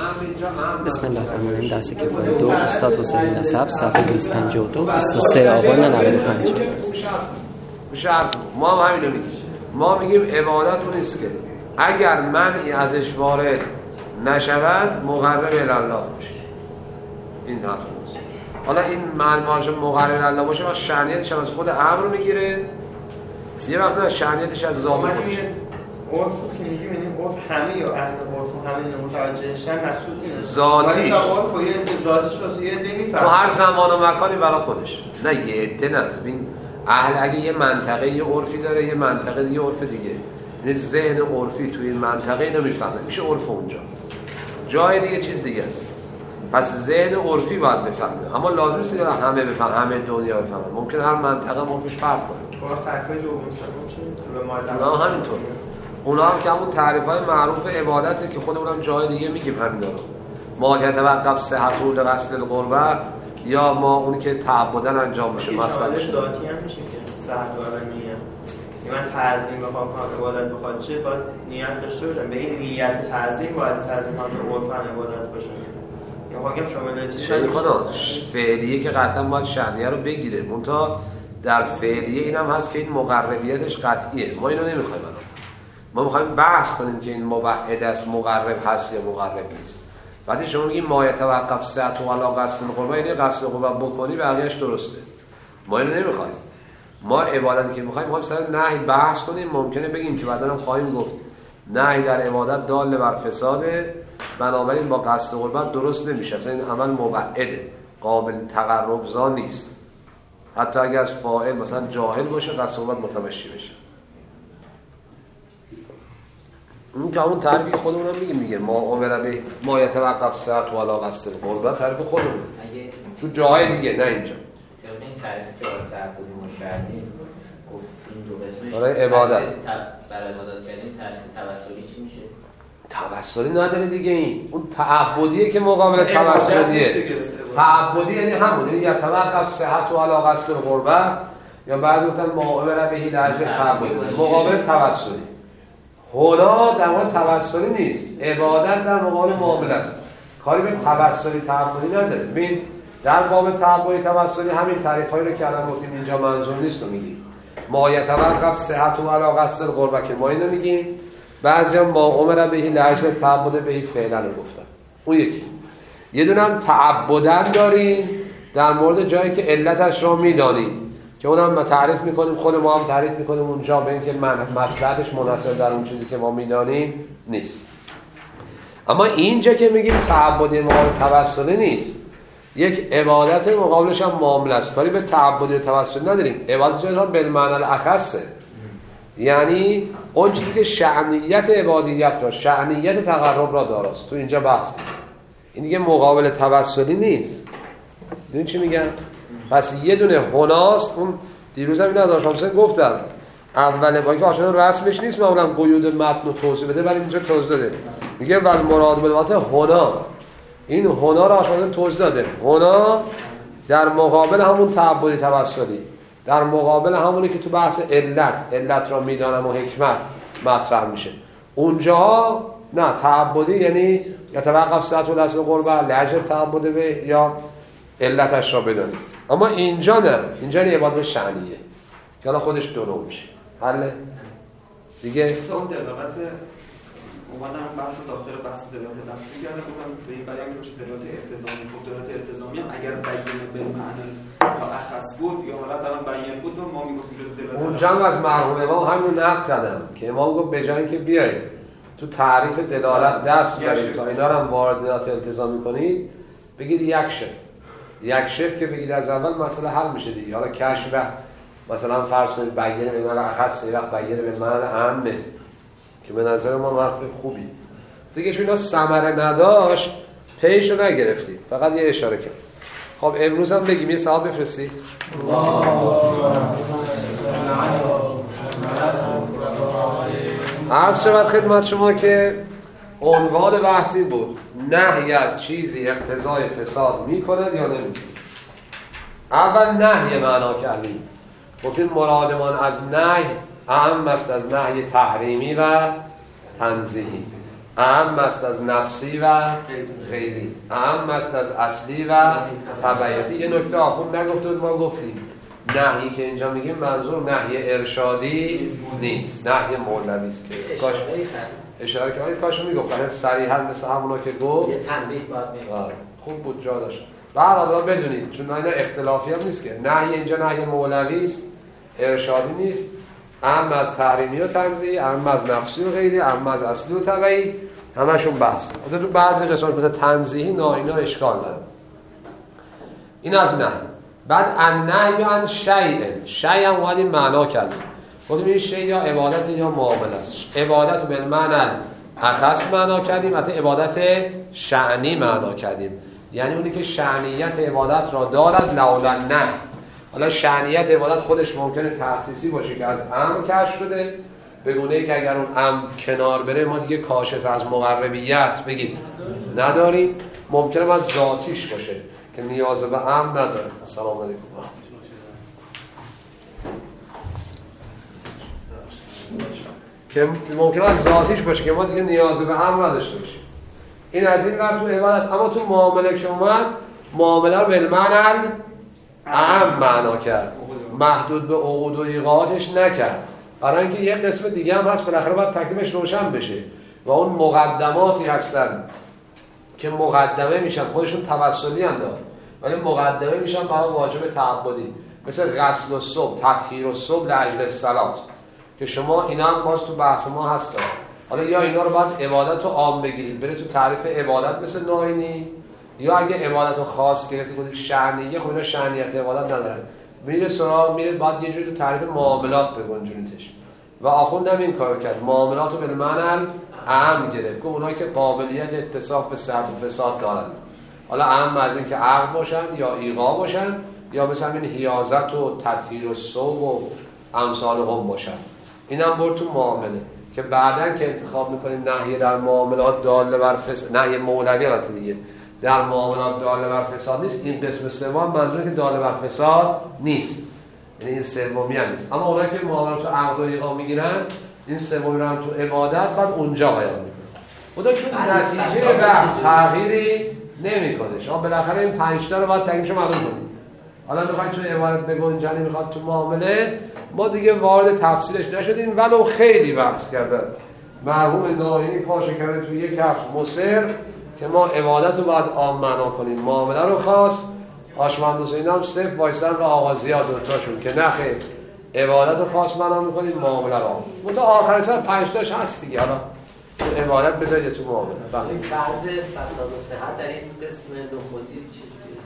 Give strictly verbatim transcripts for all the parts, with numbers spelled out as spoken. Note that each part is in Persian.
بسم الله الرحمن الرحیم. درس کفایت دو، استاد حسین نسب، صفحه دویست و پنجاه و دو، بیست و سه آبان نود و پنج. میشه ما هم همینو میگیم. ما میگیم عبادت اون نیست که اگر منعی ازش وارد نشود مقرب الله باشه. این حرف نیست. حالا این معنیش مقرب الله باشه و شأنیتش از خود امر میگیره، یه وقت نه شأنیتش از ذات خودش. عرف که میگیم یعنی عرف همه یا اهل عرف و همه متوجهشن مقصود اینه ذاتی عرف و یه ذاتش واسه یه عده میفهمه تو هر زمان و مکانی برای خودش، نه یه عده نه. ببین اهل اگه یه منطقه یه عرفی داره، یه منطقه دیگه عرف دیگه، یعنی ذهن عرفی توی این منطقه اینو میفهمه، میشه عرف اونجا. جای دیگه چیز دیگه است. پس ذهن عرفی باید بفهمه، اما لازم نیست که همه بفهمن، همه دنیا بفهمن. ممکن هر منطقه عرفش فرق کنه. با تعریف جواب چیه؟ اونا همینطور. اونا هم که همون تعریف‌های معروف عبادته که خود اونم جای دیگه میگیم همینا رو. ما یتوقف صحت و قصد القربه، یا ما اونی که تعبدن انجام میشه مثلا ذاتی هم میشه که صحت و علمیه. من تعظیم بخوام کنم عبادت بخواد چه باید نیت داشته باشم، به این نیت تعظیم باید تعظیم کنم عرفاً عبادت باشه. یا واقعا شامل چیزی شاید خدا فعلیه که قطعا باید شأنیه رو بگیره. منتها در فعلیه اینم هست که این مقربیتش قطعیه. ما اینو نمیخوایم. ما میخوایم بحث کنیم که این مبعد است، مقرب هست یا مقرب نیست. وقتی شما میگیم ما یتوقف صحت و علی قصد القربه، یعنی قصد القربه بکنی بقیه‌اش درسته. ما اینو نمیخوایم. ما عبادتی که میخوایم میخوایم سر نهی بحث کنیم. ممکنه بگیم که بعدا هم خواهیم گفت نهی در عبادت دال بر فساده، بنابراین با قصد القربه درست نمیشه. اصلا این عمل مبعده، قابل تقرب زا نیست. حتی اگر از فاعل مثلا جاهل باشه قصد القربه متمشی بشه. اون که اون تعریفی خودمون هم میگیم میگه ما امر به ما یتوقف صحت و علی قصد القربه، تعریف خودمون تو جاهای دیگه نه اینجا. این تعریفی که برای تعبدی مشاهدی گفت این دو قسمش برای عبادت برای عبادت کردن تعریف توسلی چی میشه؟ توسلی نداره دیگه. این اون تعبدیه که مقابل توسلیه. تعبدی یعنی همون، یعنی یتوقف صحت و علی قصد القربه، یا بعضی گفتن ما امر به لاجل تعبدی مقابل توسلی. هنا در مورد توسلی نیست، عبادت در مقابل معامله است. کاری به توسلی تعبدی نداره. ببین در باب تعبدی توسلی همین تعریفایی رو که الان گفتیم اینجا منظور نیست رو میگیم. ما یتوقف صحت و علی قصد القربه که ما اینو میگیم. بعضیا ما امر به لاجل تعبد به فعلا رو گفتن. اون یکی. یه دونه هم تعبدن داریم در مورد جایی که علتش رو میدانیم که اونم ما تعریف میکنیم، خود ما هم تعریف میکنیم اونجا، به اینکه مصلحتش منحصر در اون چیزی که ما میدانیم نیست. اما اینجا که میگیم تعبدی مقابل توسلی نیست، یک عبادت مقابلش هم معامله است. کاری به تعبدی و توسلی نداریم. عبادت جزا بالمعنی الاخصه، یعنی اون چیزی که شأنیت عبادیت را، شأنیت تقرب را داراست. تو اینجا بحث این دیگه مقابل توسلی نیست. ببین چی میگم؟ پس یه دونه هناست. اون دیروز هم این نداشت همسن گفتم اوله با اینکه آشان رسمش نیست معمولا قیود متن و توضیح بده، ولی اینجا توضیح داده. میگه ول مراد بالوقت هنا، این هنا را آشان توضیح داده. هنا در مقابل همون تعبدی توسلی، در مقابل همونی که تو بحث علت علت را میدانم و حکمت مطرح میشه. اونجا نه تعبدی یعنی یتوقف صحت و قصد القربه لاجل تعبد به یا علتش را بدانید. اما اینجا نه، اینجا نه عبادت شأنیه که الان خودش دو نوع میشه. حله دیگه مثلا اون دلالت اومدن بحث داخل بحث دلالت لفظی کرده بودم به این بیان که بشه دلالت التزامی. خب دلالت التزامی هم اگر بیان به معنی یا اخص بود یا حالت الان بیان بود و ما میگفتیم دلالت اونجا هم از مرحوم امام همین نقل کردم که امام گفت به جای اینکه بیایید تو تعریف دلالت دست بیارید تا اینا رو هم وارد دلالت التزامی کنید، بگید یک شف یک شف که بگید از اول مسئله حل میشه دیگه. حالا کشف مثلا فرض کنید بیان به معنی اخص، یه وقت بیان به معنی عامه که به نظر ما حرف خوبی دیگه. چون اینا ثمره نداشت پیشو نگرفتید، فقط یه اشاره کرد. خب امروز هم بگیم یه سوال بفرستید. عرض شود خدمت شما که عنوان بحثی بود نهی از چیزی اقتضای فساد میکند یا نمیکند. اول نهی معنا کردیم، گفتیم مرادمان از نهی اهم است از نهی تحریمی و تنزیهی. اهم است از نفسی و غیری، اهم است از اصلی و تبعیتی. یه نکته آخون نگفته بود، ما گفتیم نهی که اینجا میگیم منظور نهی ارشادی نیست، نهی مولوی است که کاش اشاره که کاش میگفتن صریحا مثل همونا که گفت یه تنبیه باید میگفت. خوب بود جا داشت. به هر حال بدونید چون اینا اختلافی هم نیست که نهی اینجا نهی مولوی است، ارشادی نیست. اهم از تحریمی و تنزیهی، اهم از نفسی و غیری، اهم از اصلی و تبعی، همشون بحث. البته تو بعضی قسمت مثل تنزیهی نه اینا اشکال داره. این از نهی. بعد النهی عن شیء، شیء هم اومدیم معنا کردیم. گفتیم این شیء یا عبادت یا معامله است. عبادت به معنی اخص معنا کردیم، حتی عبادت شأنی معنا کردیم. یعنی اونی که شأنیت عبادت را دارد لولا نه. حالا شأنیت عبادت خودش ممکنه تخصیصی باشه که از امر کشف شده، به گونه‌ای که اگر اون امر کنار بره ما دیگه کاشف از مقربیت بگید نداریم. ممکنه از ذاتیش باشه که نیاز به امر نداره. سلام علیکم. که ممکنه از ذاتیش باشه که ما دیگه نیاز به امر نداشته باشیم. این از این ور تو عبادت. اما تو معامله که اومد، معامله رو بالمعنی اعم معنا کرد، محدود به عقود و ایقاعاتش نکرد. برای اینکه یک قسم دیگه هم هست بالاخره باید تکلیفش روشن بشه و اون مقدماتی هستن که مقدمه میشن، خودشون توسلی اندار ولی مقدمه میشن برای واجب تعبدی، مثل غسل الصبح، تطهیر الصبح لاجل الصلاه که شما اینا هم باز تو بحث ما هستن. حالا یا اینا رو باید عبادت رو عام بگیرید بره تو تعریف عبادت مثل ناینی، یا اگه عبادت رو خاص گرفتید گفتید شأنیه، خب اینا شأنیت عبادت ندارن، میره سراغ میره بعد یه جوری تو تعریف معاملات بگنجونیدش. و آخوند هم این کارو کرد، معاملات رو به معنی اهم گرفت که اونایی که قابلیت اتصاف به صحت و فساد دارن، حالا اهم از این که عقل باشن یا ایقاع باشن یا مثلا این حیازت و تطهیر و صوب و امثال هم باشن. اینم برد تو معامله که بعدن که انتخاب میکنیم نهی در معاملات داله بر فساد، نهی مولوی البته دیگه در معاملات داله بر فساد نیست. این قسم سوم منظوره که داله بر فساد نیست، یعنی این سومی هم نیست. اما اونایی که معاملات تو عقد و ایقاع میگیرن این سومی رو هم تو عبادت بعد اونجا بیان میکنن. خدا چون نتیجه بحث تغییری نمیکنه، شما بالاخره این پنج تا رو باید تکلیفش معلوم کنید. حالا میخواید تو عبادت بگنجانی، میخواد تو معامله، ما دیگه وارد تفصیلش نشدیم ولو خیلی بحث کردن. مرحوم ناینی پاشه کرده تو یک کفش مصر که ما عبادت رو باید عام معنا کنیم، معامله رو خاص. آشمند حسین هم صرف وایسن و آغازیات دوتاشون که نخیر عبادت رو خاص معنا میکنیم، معامله رو عام. منتها آخر سر پنج تاش هست دیگه. حالا تو عبادت بذارید تو معامله. این فرض فساد و صحت در این قسم نخودی چجوریه؟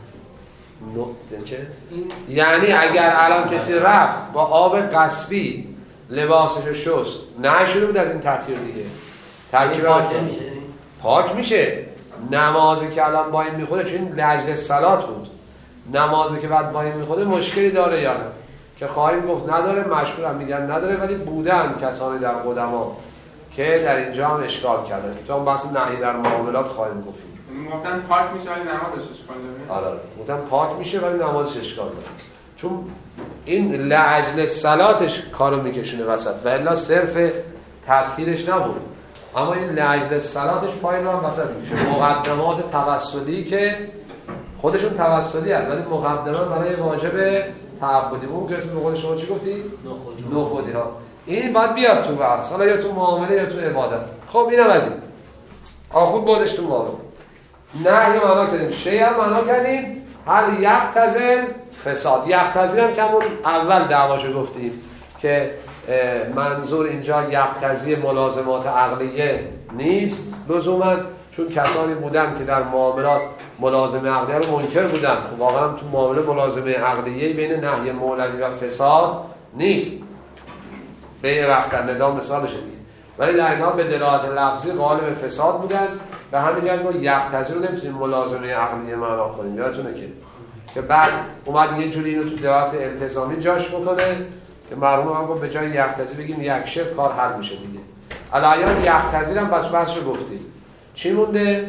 نقطه چه؟ یعنی اگر الان کسی رفت با آب قصبی لباسش شست نه شده بود از این تطهیر دیگه ترکیب پاک میشه، پاک میشه. نمازی که الان با این میخوره چون لاجل صلات بود، نمازی که بعد با این میخوره مشکلی داره یا نه که خواهیم گفت نداره، مشهور هم میگن نداره، ولی بودن کسانی در قدما که در اینجا هم اشکال کردن. تو هم بحث نهی در معاملات خواهیم گفتیم. گفتن پاک میشه ولی نمازش اشکال داره. آره گفتن پاک میشه ولی نمازش اشکال داره، چون این لاجل صلاتش کارو میکشونه وسط و الا صرف تطهیرش نبود. اما این لاجل صلاتش پایین رو هم وسط میشه. مقدمات توسلی که خودشون توسلی هست ولی مقدمه برای واجب تعبدی. اون که اسم خود شما چی گفتی؟ نخودی. نخودی ها. این باید بیاد تو بحث، حالا یا تو معامله یا تو عبادت. خب اینم از این آخود بودش تو معامله. نهی معنا کردیم، شیء هم معنا کردیم، هل یقتضی فساد. یقتضی هم که همون اول دعواشو گفتیم که منظور اینجا یقتضی ملازمات عقلیه نیست لزوما، چون کسانی بودن که در معاملات ملازمه عقلیه رو منکر بودن. خب واقعا تو معامله ملازمه عقلیه بین نهی مولوی و فساد نیست، به یه وقت ندام مثالش دیگه، ولی در اینا به دلالت لفظی غالب فساد بودن و همین یعنی ما یقتضی رو نمیتونیم ملازمه عقلیه معنا کنیم. یادتونه که که بعد اومد یه جوری اینو تو دلالت التزامی جاش بکنه که مرحوم هم گفت به جای یقتضی بگیم یکشف، کار حل میشه دیگه. الان یقتضی هم بس بس رو گفتیم. چی مونده؟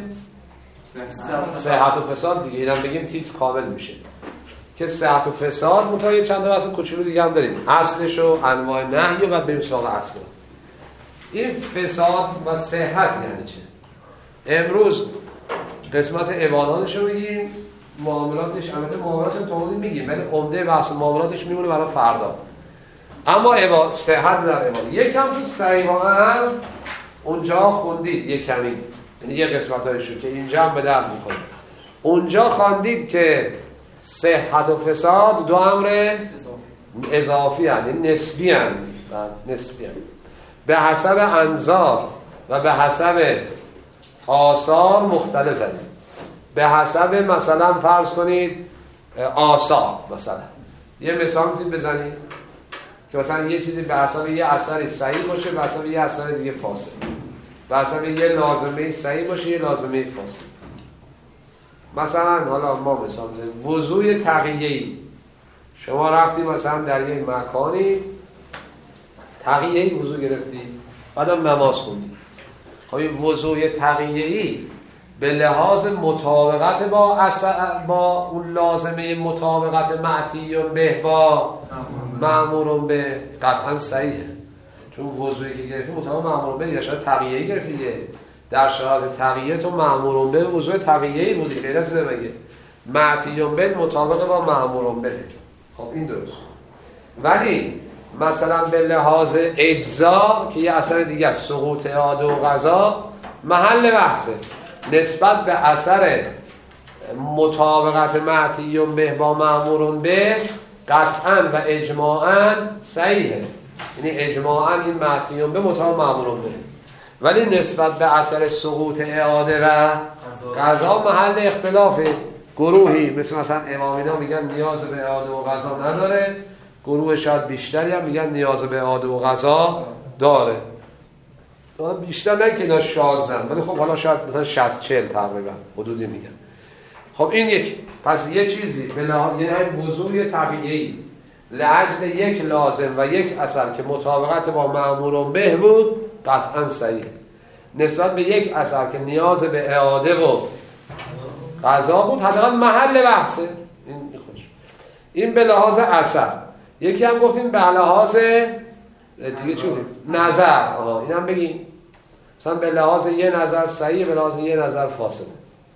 صحت و فساد دیگه. اینم بگیم تیتر کامل میشه که صحت و فساد متأ یه چند تا اصل کوچولو دیگه هم داریم، اصلش و انواع نهی و بعد بریم سراغ اصل. این فساد و صحت یعنی چه؟ امروز قسمت عباداتش رو میگیم، معاملاتش البته معاملاتش هم توضیح میگیم ولی عمده بحث معاملاتش میمونه برای فردا. اما عبادت صحت در عبادت یکم تو صحیح‌ها اونجا خوندید یک کمی، یعنی یه قسمتایشو که اینجا هم به درد میکنه. اونجا خواندید که صحت و فساد دو امر اضافی هست، یعنی نسبی هست، نسبی هست. به حسب انظار و به حسب آثار مختلف هست. به حسب مثلا فرض کنید آثار، مثلا یه مثال میتونید بزنید که مثلا یه چیزی به حسب یه اثر صحیح باشه، به حسب یه اثر دیگه فاسد، به حسب یه لازمه صحیح باشه یه لازمه فاسد. مثلا حالا ما مثال بزنیم وضوء تقیه‌ای، شما رفتی مثلا در یک مکانی تقیه‌ای وضوء گرفتی بعدم نماز خوندی. خب این وضوء تقیه‌ای به لحاظ مطابقت با اثر با اون لازمه مطابقت معتی به با مأمور به قطعا صحیحه، چون وضوئی که گرفتی مطابق مأمور به دیگه شاید تقیه‌ای گرفتی، در شرایط تقیه تو مأمور به وضوء تقیه‌ای بودی غیر از بگه معتی به مطابق با مأمور به. خب این درست. ولی مثلا به لحاظ اجزا که یه اثر دیگه سقوط اعاده و قضا محل بحثه، نسبت به اثر مطابقت معتی به با مأمور به قطعا و اجماعا صحیحه، یعنی اجماعا این معتی به مطابق مأمور به. ولی نسبت به اثر سقوط اعاده و قضا محل اختلافه. گروهی مثل مثلا امامینا میگن نیاز به اعاده و قضا نداره، گروه شاید بیشتری هم میگن نیاز به اعاده و قضا داره. بیشتر نه که اینا شاذن، ولی خب حالا شاید مثلا شصت چهل تقریبا حدودی میگن. خب این یک، پس یه چیزی به لحاظ یعنی وضوء طبیعی لاجل یک لازم و یک اثر که مطابقت با مأمور به بود قطعا صحیح، نسبت به یک اثر که نیاز به اعاده و قضا بود حداقل محل بحثه. این خوش. این به لحاظ اثر. یکی هم گفتیم به لحاظ دیگه چون نظر، آها اینم بگیم مثلا به لحاظ یه نظر صحیح، به لحاظ یه نظر فاسد.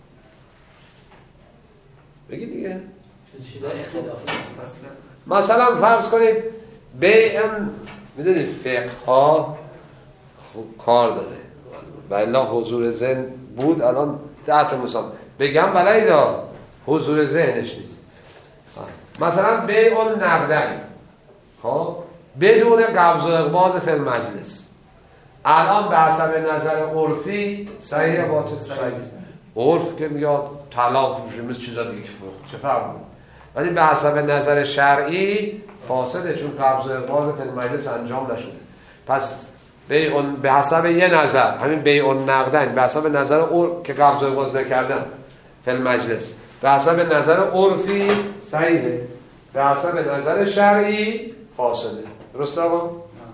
بگی دیگه چیزا اختلافی. مثلا فرض کنید بیع، میدونید فقه ها خوب کار داره و الا حضور ذهن بود الان ده تا مثال بگم بلایدا حضور ذهنش نیست. مثلا بیع النقدین خب بدون قبض و اقباض فی المجلس الان به حسب نظر عرفی صحیح باطل صحیح، عرف که میاد طلاق فروشه مثل چیزا دیگه فروخت چه فرق میکنه، ولی به حسب نظر شرعی فاسده چون قبض و اقباض فی المجلس انجام نشده. پس بیع به حسب یه نظر همین بیع النقدین به حسب نظر عرف که قبض و اقباض نکردن فی المجلس به حسب نظر عرفی صحیحه، به حسب نظر شرعی فاسده. درست آقا؟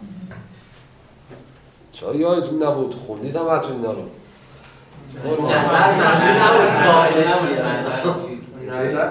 چرا یادتون نبود خوندید هم حتون اینا رو نظر نظر نبود سایلش بیارن نظر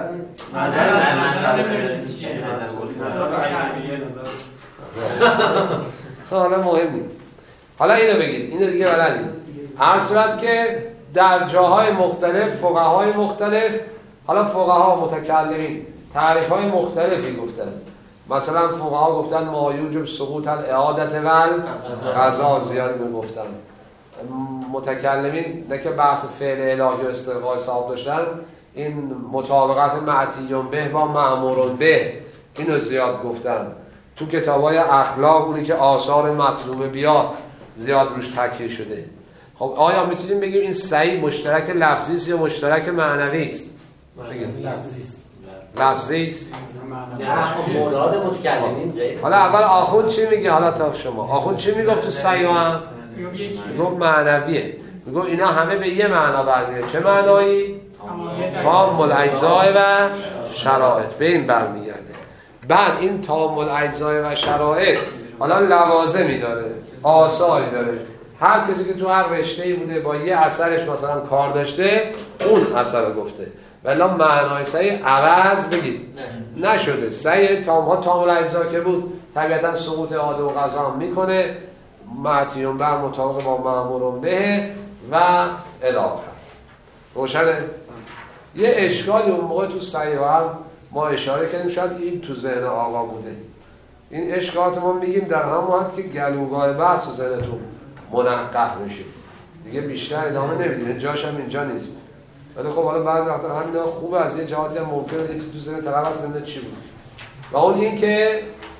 حالا مهم نیست. حالا اینو بگید اینو دیگه بلدید. هر صورت که در جاهای مختلف فقهای مختلف، حالا فقها متکلمین تعریف‌های مختلفی گفتن. مثلا فقها گفتن ما یوجب سقوط الاعاده و قضا زیاد میگفتن. متکلمین نه که بحث فعل الهی و استقرار صاحب داشتن، این مطابقت معتی به با مأمور به اینو زیاد گفتن. تو کتابای اخلاق اونی که آثار مطلوب بیاد زیاد روش تاکید شده. خب آیا میتونیم بگیم این صحیح مشترک لفظی است یا مشترک معنوی است؟ بگیم لفظی است. لفظی است. نه مراد متکلمین غیر. حالا اول آخوند چی میگه؟ حالا تا شما آخوند چی میگفت تو صحیح هم؟ میگفت معنویه. میگفت اینا همه به یه معنا برمیاد. چه معنایی؟ تام الاجزاء و شرایط به این برمیگرده. بعد این تام الاجزاء و شرایط حالا لوازمی داره، آثاری داره. هر کسی که تو هر رشته‌ای بوده با یه اثرش مثلا کار داشته اون اثر گفته. ولی معنای صحیح عوض بگید نشده. صحیح تام ها تام الاجزا که بود طبیعتا سقوط اعاده و قضا هم میکنه، معتیون بر مطابق با مأمورون به و الاخر. روشنه؟ یه اشکالی اون موقع تو صحیح هم ما اشاره کردیم، شاید این تو ذهن آقا بوده. این اشکالات ما میگیم در همون حد که گلوگاه بحث و ذهنتون منقح بشه دیگه، بیشتر ادامه نمیدیم، این جاش هم اینجا نیست. ولی خب حالا بعضی وقتا همینا خوبه، از یه جهاتی هم ممکنه یه چیزی تو ذهن طرف هست نمیدونه چی بود. و اون این که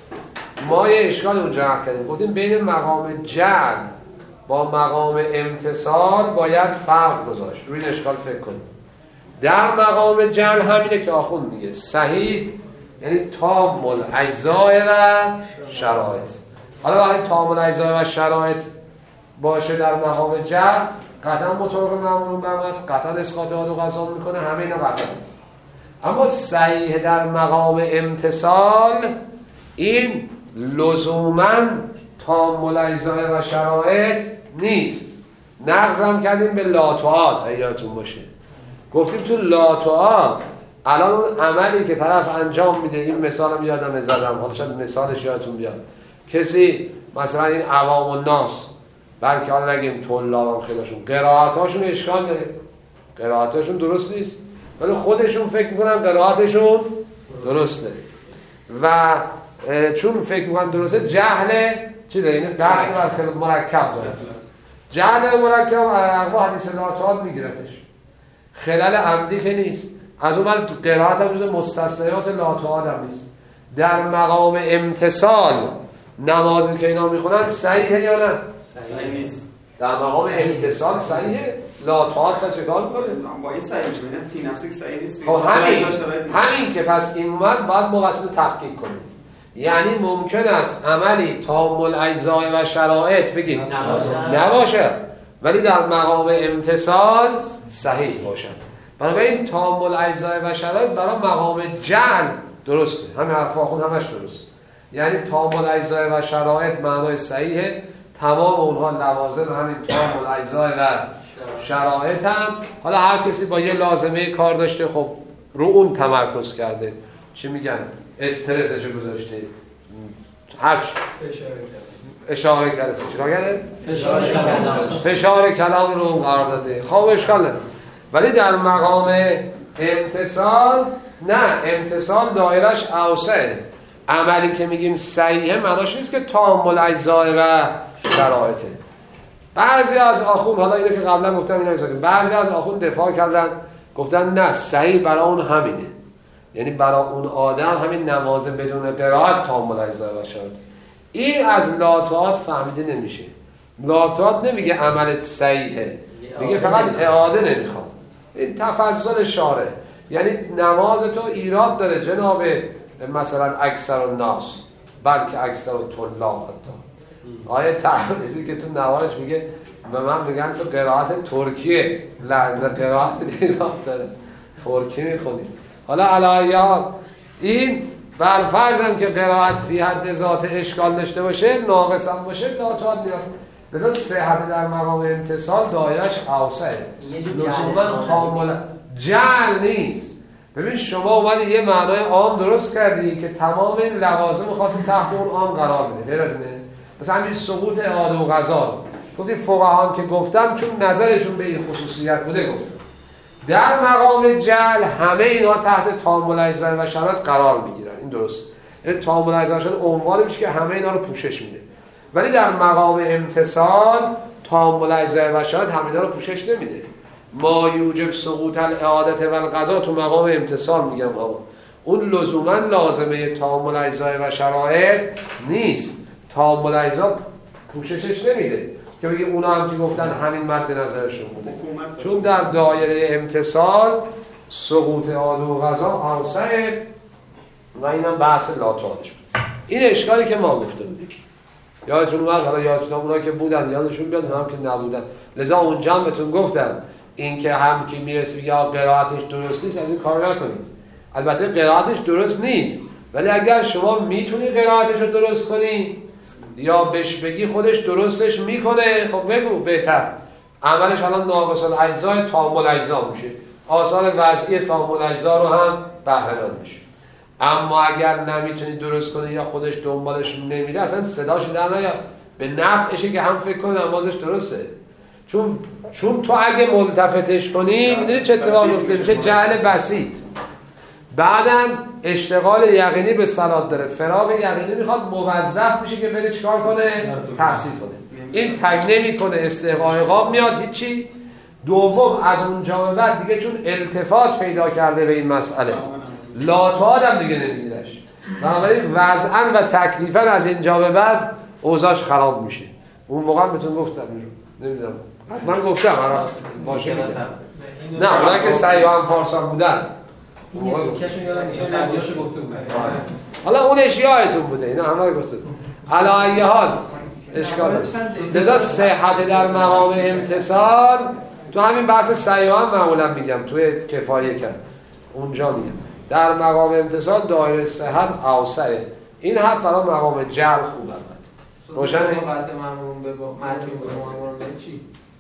ما یه اشکال اونجا کردیم، گفتیم بین مقام جعل با مقام امتصال باید فرق گذاشت. روی این اشکال فکر کنیم. در مقام جعل همینه که آخوند میگه صحیح یعنی تام الاجزاء و شرایط. حالا وقتی تام الاجزاء و شرایط باشه در مقام جعل قطعا مطابق مأمورون به است، قطعا اسقاط عاد و قضا میکنه، همه اینا قطعا است. اما صحیح در مقام امتصال این لزوما تام الاجزاء و شرایط نیست. نقضم کردیم به لاتوعات، یادتون باشه گفتیم تو لاتوعات الان اون عملی که طرف انجام میده، این مثالم یادم زدم، حالا شاید مثالش یادتون بیاد، کسی مثلا این عوام الناس، بلکه حالا نگیم طلاب هم خیلیشون قرائتاشون اشکال داره، قرائتاشون درست نیست، ولی خودشون فکر میکنن قرائتشون درسته و چون فکر میکنن درسته جهل چیزه، این قطع و خیلی مرکب داره. جهل مرکب اقوا حدیث لاتوعات میگیرتش، خلال عمدی که نیست. از اون من قرائت هم جز مستثنیات لاتوعات هم نیست. در مقام امتصال نمازی که اینا میخونن صحیحه یا نه؟ صحیح نیست. در مقام امتصال صحیحه، لاتوعات تا چکار کنه؟ با این صحیح میشه، یعنی فی نفسی صحیح نیست. خب همین همین که پس این اومد باید مقصد تحقیق کنیم. یعنی ممکن است عملی تام الاجزاء و شرایط بگید نباشه ولی در مقام امتصال صحیح باشه. بنابراین تام الاجزاء و شرایط برای مقام جعل درسته، همین حرفا خون همش درست. یعنی تام الاجزاء و شرایط معنای صحیحه، تمام اونها لوازم همین تام الاجزاء و شرایط هم. حالا هر کسی با یه لازمه کار داشته، خب رو اون تمرکز کرده، چی میگن استرسشو گذاشته، هر اشاره کرده، چیکار کرده؟ فشار کلام فشار کلام رو اون قرار داده. خب اشکال نداره. ولی در مقام امتصال نه، امتصال دایرش اوسعه. عملی که میگیم صحیحه معناش نیست که تام الاجزاء و شرایطه. بعضی از آخوند، حالا اینو که قبلا گفتم اینا میذاریم، بعضی از آخوند دفاع کردن گفتن نه صحیح برای اون همینه، یعنی برای اون آدم همین نماز بدون قرائت تام الاجزاء و شرایط. این از لاتوعات فهمیده نمیشه. لاتوعات نمیگه عملت صحیحه، میگه فقط اعاده نمیخواد. این تفضل شارع، یعنی نماز تو ایراد داره جناب مثلا اکثر الناس، بلکه اکثر الطلاب. آیه تعریضی که تو نمازش میگه به من میگن تو قرائت ترکیه، لعنه قرائت ایراد داره، ترکی میخونی. حالا علایه این بر فرضم که قرائت فی حد ذات اشکال داشته باشه، ناقص هم باشه، لاتوعات میاد. لذا صحت در مقام امتصال دایرش اوسعه، لزوما کاملا جعل نیست. ببین شما اومدی یه معنای عام درست کردی که تمام این لوازم خاص تحت اون عام قرار بده، غیر از اینه. مثلا همین سقوط اعاده و قضا، گفتی فقها هم که گفتم چون نظرشون به این خصوصیت بوده گفتم. در مقام جعل همه اینها تحت تام الاجزاء و شرایط قرار میگیرن، این درست. این تام الاجزاء و شرایط عنوانی میشه که همه اینا رو پوشش میده. ولی در مقام امتصال تام الاجزاء و شرایط همه اینا رو پوشش نمیده. ما یوجب سقوط الاعاده و القضا تو مقام امتصال میگم، آقا اون لزوما لازمه تام الاجزاء و شرایط نیست. تام الاجزاء پوششش نمیده که بگه اونا هم که گفتن همین مد نظرشون بوده، چون در دایره امتصال سقوط اعاده و قضا اوسعه و اینم بحث لاتوعاتش بود. این اشکالی که ما گفته بودیم یادتون اومد، حالا یادتون اونا که بودن یادشون بیاد، اونا هم که نبودن. لذا اونجا هم بهتون گفتم این که هم که میرسی یا قرائتش درست نیست از این کار نکنید. البته قرائتش درست نیست، ولی اگر شما میتونی قرائتش رو درست کنی یا بهش بگی خودش درستش میکنه، خب بگو بهتر. عملش الان ناقص الاجزاء تام الاجزاء میشه، آثار وضعی تام الاجزاء رو هم بهره داده میشه. اما اگر نمیتونی درست کنی یا خودش دنبالش نمیره، اصلا صداش در نیاد، به نفعشه که هم فکر کنه نمازش درسته. چون چون تو اگه ملتفتش کنی میدونی چه اتفاقی میفته؟ میشه جهل بسیط. بعدم اشتغال یقینی به صلات داره، فراغ یقینی میخواد موظف میشه که بره چیکار کنه؟ تحصیل کنه. این تگ نمیکنه، استحقاق میاد هیچی. دوم از اونجا به بعد دیگه چون التفات پیدا کرده به این مسئله لاتواد هم دیگه نمیگیرش، بنابراین وضعا و تکلیفا از اینجا به بعد اوضاعش خراب میشه. اون موقع بهتون گفتم نمیدونم من گفتم آره باشه نه اونایی که سیاحان پارسان بودن حالا اون اشیاءتون بوده اینا همه رو گفتم. علی ای حال اشکال لذا صحت در مقام امتصال تو همین بحث سیاحان معمولا میگم توی کفایه کرد اونجا میگم در مقام امتصال دایره صحت اوسعه. این حرف برای مقام جعل خوب است. روشنه؟ مطابقت مامون به متن به مامون به چی؟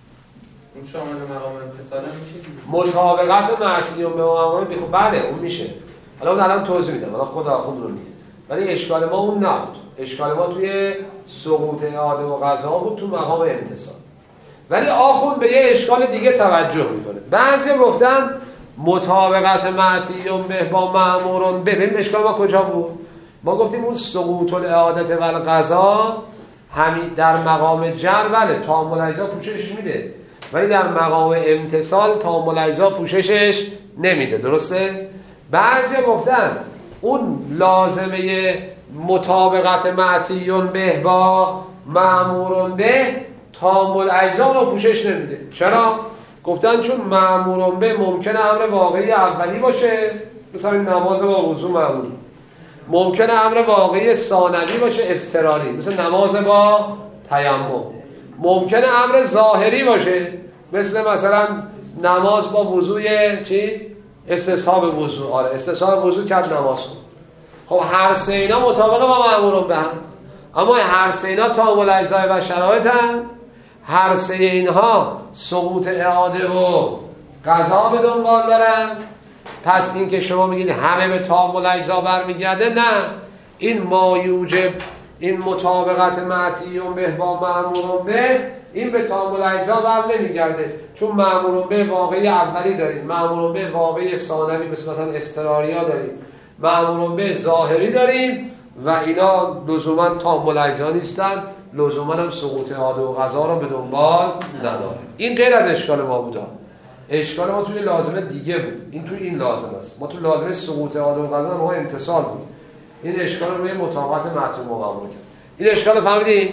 اون شامل مقام امتصال میشه؟ مطابقت متن به مامون به خب بله اون میشه. حالا اون الان توضیح میدم. حالا خدا خود رو میگه. ولی اشکال ما اون نبود. اشکال ما توی سقوط اعاده و قضا بود تو مقام امتصال. ولی آخوند به یه اشکال دیگه توجه میکنه. بعضی گفتن مطابقت معتیون به با مأمورون به ببین اشکال ما کجا بود؟ ما گفتیم اون سقوط الاعاده و القضا همین در مقام جر بله تامل اجزا پوششش میده، ولی در مقام امتصال تامل اجزا پوششش نمیده. درسته؟ بعضی گفتن اون لازمه مطابقت معتیون به با مأمورون به تامل اجزا رو پوشش نمیده. چرا؟ گفتن چون مأمورون به ممکنه امر واقعی اولی باشه، مثلا نماز با وضو معمولی، ممکنه امر واقعی ثانوی باشه اضطراری، مثل نماز با تیمم، ممکنه امر ظاهری باشه مثل مثلا نماز با وضوی چی؟ استصحاب وضو. آره استصحاب وضو کرد نماز کن. خب هر سه اینا مطابق با مأمورون به هم، اما هر سه اینا تامل اجزای و شرایط هم، هر سه اینها سقوط اعاده و قضا به دنبال دارن. پس این که شما میگید همه به تامل اجزا برمیگرده، نه، این ما یوجب این مطابقت معتیون به با مأمورون به این به تامل اجزا بر نمیگرده، چون مأمورون به واقعی اولی داریم، مأمورون به واقعی ثانوی مثل مثلا اضطراریا داریم، مأمورون به ظاهری داریم و اینا لزوما تامل اجزا نیستن، لزوما هم سقوط اعاده و قضا رو به دنبال نداره. این غیر از اشکال ما بوده. اشکال ما توی لازمه دیگه بود، این توی این لازمه است. ما توی لازمه سقوط اعاده و قضا ما امتصال بود، این اشکال روی مطابقت متن مقابله کرد. این اشکال فهمیدین؟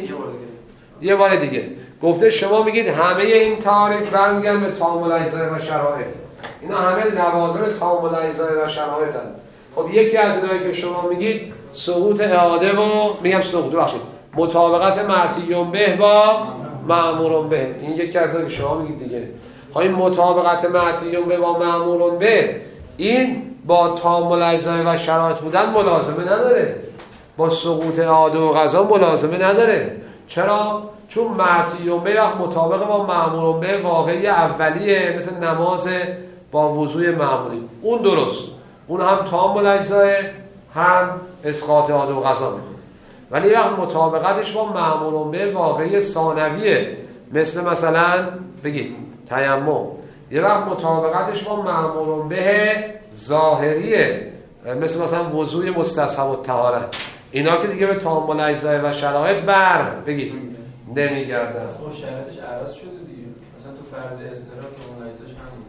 یه بار دیگه گفته شما میگید همه این تعاریف برمیگردن به تامل اجزا و شرایط، اینا همه لوازم تامل اجزا و شرایطن. خب یکی از اینایی که شما میگید سقوط اعاده و میگم سقوط بخشید مطابقت معتیون به با مأمورون به، این یکی از اینایی که شما میگید دیگه. های مطابقت معتیون به با مأمورون به این با تامل اجزا و شرایط بودن ملازمه نداره، با سقوط اعاده و قضا ملازمه نداره. چرا؟ چون معتیون به وقت مطابق با مأمورون به واقعی اولیه، مثل نماز با وضوی معمولی، اون درست، اون هم تامل اجزا هم اسقاط اعاده و قضا میکنه. ولی وقت مطابقتش با مأمورون به واقعی ثانویه، مثل مثلا بگید تیمم، یه وقت مطابقتش با مأمورون به ظاهریه، مثل مثلا وضوی مستصحب الطهارت، اینا که دیگه به تامل اجزا و شرایط بر بگید نمیگردن. خب شرایطش عوض شده دیگه، مثلا تو فرض استراحت تامل اجزاش همون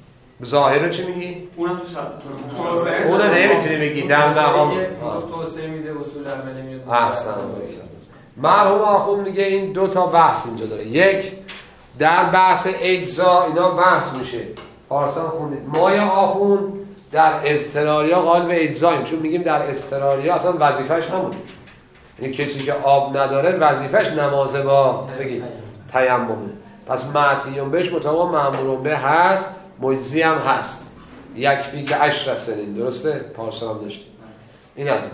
ظاهر چی میگی؟ اونم تو شرط توسعه اونم نمیتونی بگی در مقام توسعه میده، اصول عملی میاد. احسن. مرحوم آخوند میگه این دو تا بحث اینجا داره. یک در بحث اجزا اینا بحث میشه، پارسال خوندید. ما یا آخوند در اضطراریا قائل به اجزاییم، چون میگیم در اضطراریا اصلا وظیفه‌اش همونه، یعنی کسی که آب نداره وظیفه‌اش نماز با بگید تیممه. پس معتیون بهش مطابق مأمورون به هست، مجزی هم هست، یکفی که عشر سنین. درسته؟ پارسال هم داشت این هست.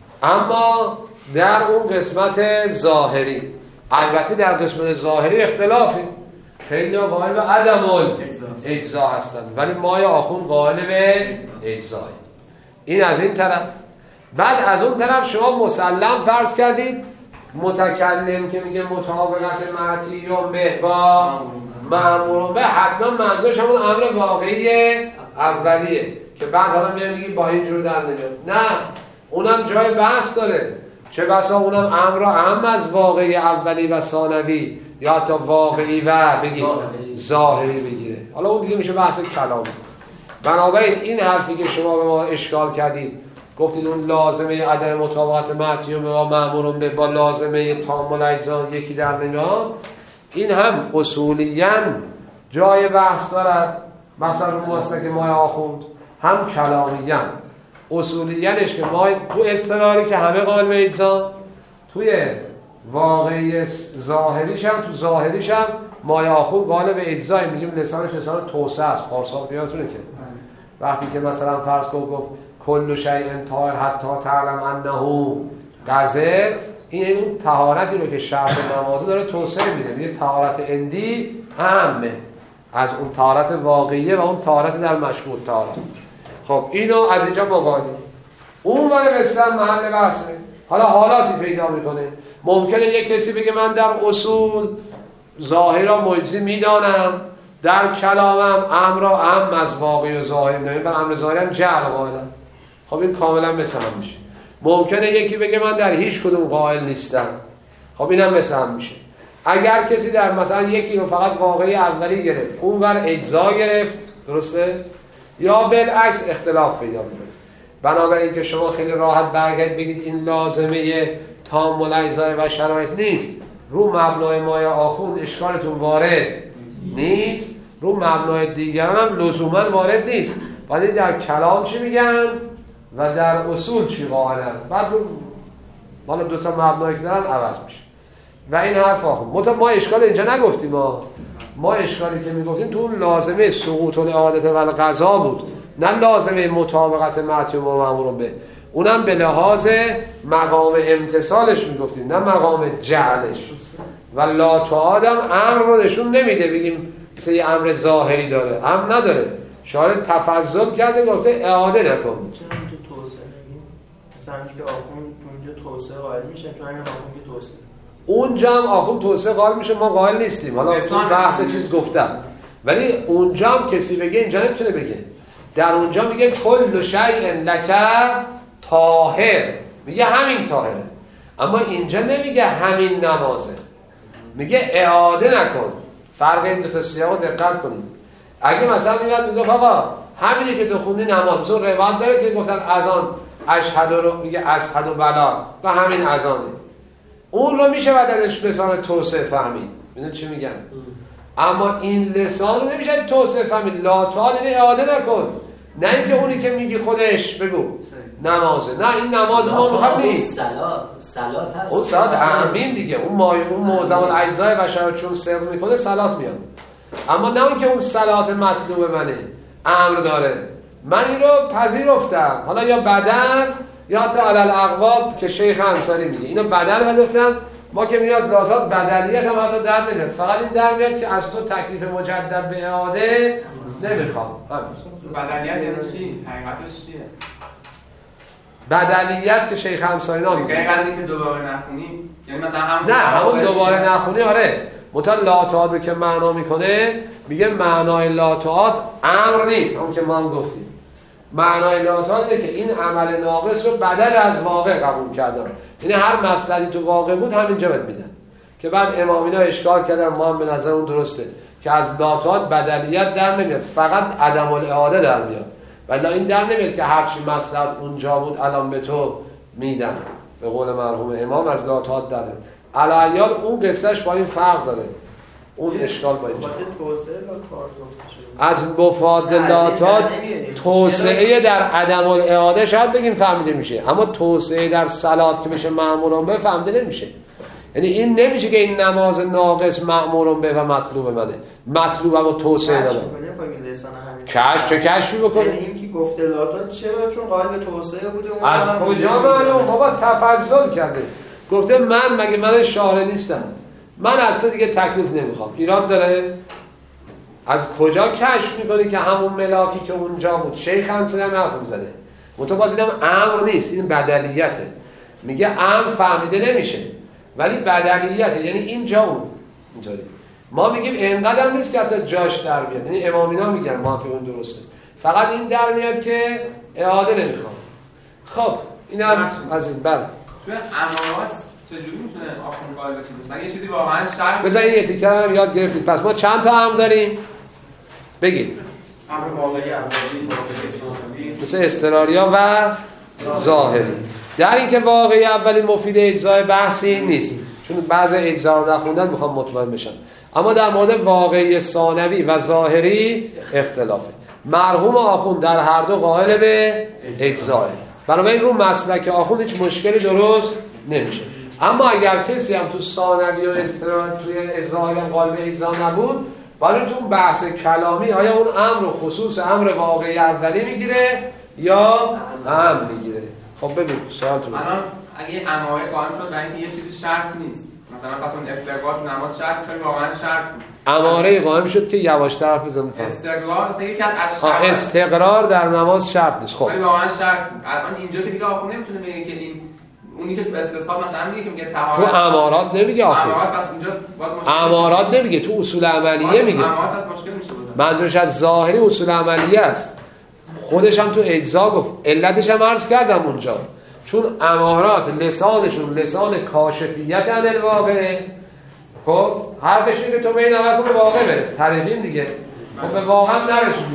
اما در اون قسمت ظاهری، البته در قسمت ظاهری اختلافی، خیلی ها قائل به عدم اجزا هستن، ولی ما یا آخوند قائل به اجزا. این از این طرف. بعد از اون طرف شما مسلم فرض کردید متکلم که میگه مطابقت معطیون به با مأمورون به، حتما منظورش همون امر واقعی اولیه که بعد حالا میاد میگه با این جور در نمیاد. نه، اونم جای بحث داره. چه بسا اونم امر را اهم از واقعی اولی و ثانوی یا تا واقعی و بگید ظاهری بگیره. حالا اون دیگه میشه بحث کلام. بنابراین این حرفی که شما به ما اشکال کردید، گفتید اون لازمه عدم مطابقت معطیون به ما مأمورون به با لازمه تام الاجزا یکی در نگاه، این هم اصولیاً جای بحث دارد، مثلا رو مسلک مای آخوند، هم کلامیاً اصولیانش که ما تو اصطلاحی که همه قائل به اجزا، توی واقعی ظاهریش هم تو ظاهریش هم مای آخوند قائل به اجزا. میگیم لسانش لسان توسعه است. پارسال یادتونه که وقتی که مثلا فرض کن گفت کل شیء طاهر حتی تعلم انه قذر، این اون طهارتی رو که شرط نمازه داره توسعه میده، میگه طهارت اندی اهمه از اون طهارت واقعیه و اون طهارت در مشروط طهارت. خب اینو از اینجا بقاییم. اون ولی قصه محل بحثه. حالا حالاتی پیدا میکنه. ممکنه یک کسی بگه من در اصول ظاهرا مجزی میدانم، در کلامم امر اهم از واقعی و ظاهری میدانم، من امر ظاهری هم جعل قائلم. خب این کاملا مثل هم میشه. ممکنه یکی بگه من در هیچ کدوم قائل نیستم، خب اینم مثل هم میشه. اگر کسی در مثلا یکی رو فقط واقعی اولی گرفت، اون ور اجزا گرفت، درسته؟ یا بالعکس اختلاف پیدا میکنه. بنابراین که شما خیلی راحت برگردید بگید این لازمه تام الاجزا و شرایط نیست، رو مبنای مای آخوند اشکالتون وارد نیست، رو مبنای دیگران هم لزوما وارد نیست. بعد در کلام چی میگن و در اصول چی قائلن، بعد رو بالا دوتا مبنایی که دارن عوض میشه و این حرف آخوند. ما اشکال اینجا نگفتیم، ما ما اشکالی که میگفتیم تو اون لازمه سقوط الاعاده و القضا بود، نه لازمه مطابقت معطیون و مأمورون به. اونم به لحاظ مقام امتصالش میگفتیم، نه مقام جعلش. و لا تعاد هم امر رو نشون نمیده بگیم مثل یه امر ظاهری داره، امر نداره. شارع تفضل کرده گفته اعاده نکن. چرا تو توسعه نگیم؟ مثلا که آخوند اونجا توسعه قائل میشه، تو همین آخوند که توسعه اونجا هم آخوند توسعه قائل میشه، ما قائل نیستیم. حالا تو بحث چیز گفتم، ولی اونجا هم کسی بگه اینجا نمیتونه بگه. در اونجا میگه کل شیء لک طاهر، میگه همین طاهره. اما اینجا نمیگه همین نمازه، میگه اعاده نکن. فرق این دو تا سیاق دقت کنید. اگه مثلا میاد میگه آقا همینی که تو خوندی نماز، تو روایت داره که گفتن اذان اشهد رو میگه اشهد و بلا و همین اذانه، اون رو میشه بعد ازش لسان توسعه فهمید. میدونید چی میگن؟ اما این لسان رو نمیشه توسعه فهمید. لا تعال اینه اعاده نکن، نه اینکه اونی که میگی خودش بگو نمازه. نه این نماز ما میخوام نیست، صلات صلات هست، اون صلات اهمین دیگه، اون مای اون موضع الاجزای بشر چون سر میکنه صلات میاد. اما نه اون که اون صلات مطلوب منه امر داره. من این رو پذیرفتم، حالا یا بدن یا تا علل اقوال که شیخ انصاری میگه اینو بدن پذیرفتم. ما که میاد لازات بدلیت هم حتی در نمیاد، فقط این در میاد که از تو تکلیف مجدد به اعاده نمیخوام. بدلیت یعنی چی؟ حقیقتش چیه؟ بدلیت که شیخ انصاری نام میگه حقیقتی که دوباره نخونی، یعنی مثلا هم نه همون دوباره نخونی. آره متأ لا تعاد که معنا میکنه، میگه معنای لا تعاد امر نیست، اون که ما هم گفتیم. معنای لا تعاد اینه که این عمل ناقص رو بدل از واقع قبول کردن. یعنی هر مسئله تو واقع بود همینجا بهت میدن. که بعد امامینا اشکال کردن، ما هم به نظر اون درسته که از لا تعاد بدلیت در نمیاد، فقط عدم الاعاده در میاد. ولی این در نمیاد که هر چی مصلحت اونجا بود الان به تو میدن. به قول مرحوم امام از لا تعاد در میاد. علیال اون قصهش با این فرق داره، اون اشکال با اینجا از مفاد لا تعاد توسعه در عدم الاعاده شاید بگیم فهمیده میشه، اما توسعه در صلات که بشه مأمورون به فهمیده نمیشه. یعنی این نمیشه که این نماز ناقص مأمورون به و مطلوب منه، مطلوب اما توسعه داره. کش چه کشی بکنه؟ یعنی این که گفته لا تعاد چرا؟ چون قائل به توسعه بوده. از کجا معلوم؟ بابا تفضل کرده، گفته من مگه من شاهد نیستم، من از تو دیگه تکلیف نمیخوام. ایراد داره؟ از کجا کشف میکنی که همون ملاکی که اونجا بود؟ شیخ انصاری هم حرف زده. متوازی هم امر نیست، این بدلیته. میگه امر فهمیده نمیشه، ولی بدلیته، یعنی اینجا اون اینطوری. ما میگیم اینقدر نیست که حتی جاش در بیاد، یعنی امامینا میگن موافقون درسته، فقط این در میاد که اعاده نمیخوام. خب این هم از این. بله توی امارات چجوری میتونه آخوند قائل بشه؟ مثلا یه چیزی واقعا شرط بذار این یه تیکر هم یاد گرفتید. پس ما چند تا امر داریم؟ بگید. امر واقعی، اولی، واقعی، مثل اضطراریا و ظاهری. در این که واقعی اولی مفید اجزای بحثی نیست، چون بعضی اجزا رو نخوندن میخوام مطمئن بشم. اما در مورد واقعی ثانوی و ظاهری اختلافه. مرحوم آخوند در هر دو قائل به اجزاه، بنابراین رو مسلک آخوند هیچ مشکلی درست نمیشه. اما اگر کسی هم تو ثانوی و اضطرار توی اجزای هم قائل به اجزا نبود، ولی تو بحث کلامی آیا اون امر خصوص امر واقعی اولی میگیره یا امر میگیره؟ خب ببین سوالتون. الان اگه اماره قائم شد برای اینکه یه چیزی شرط نیست، مثلا پس اون استقرار تو نماز شرط میشه، واقعا شرط بود. اماره قائم شد که یواشتر حرف بزنم. استقرار مثلا یکی از شرط استقرار در نماز شرط نیست. خب ولی واقعا شرط بود. الان اینجا که دیگه آخوند نمیتونه بگه که این اونی که تو استصحاب مثلا میگه که میگه طهارت، تو امارات نمیگه آخوند. امارات پس اونجا باید مشکل، امارات نمیگه، تو اصول عملیه میگه. امارات پس مشکل میشه بود. منظورش از ظاهری اصول عملیه است. خودش هم تو اجزا گفت، علتش هم عرض کردم اونجا، چون امارات لسانشون لسان کاشفیت عن الواقع. خب حرفش اینه که تو به این عمل کن به واقع برس، طریقیم دیگه. خب به واقع هم نرسید،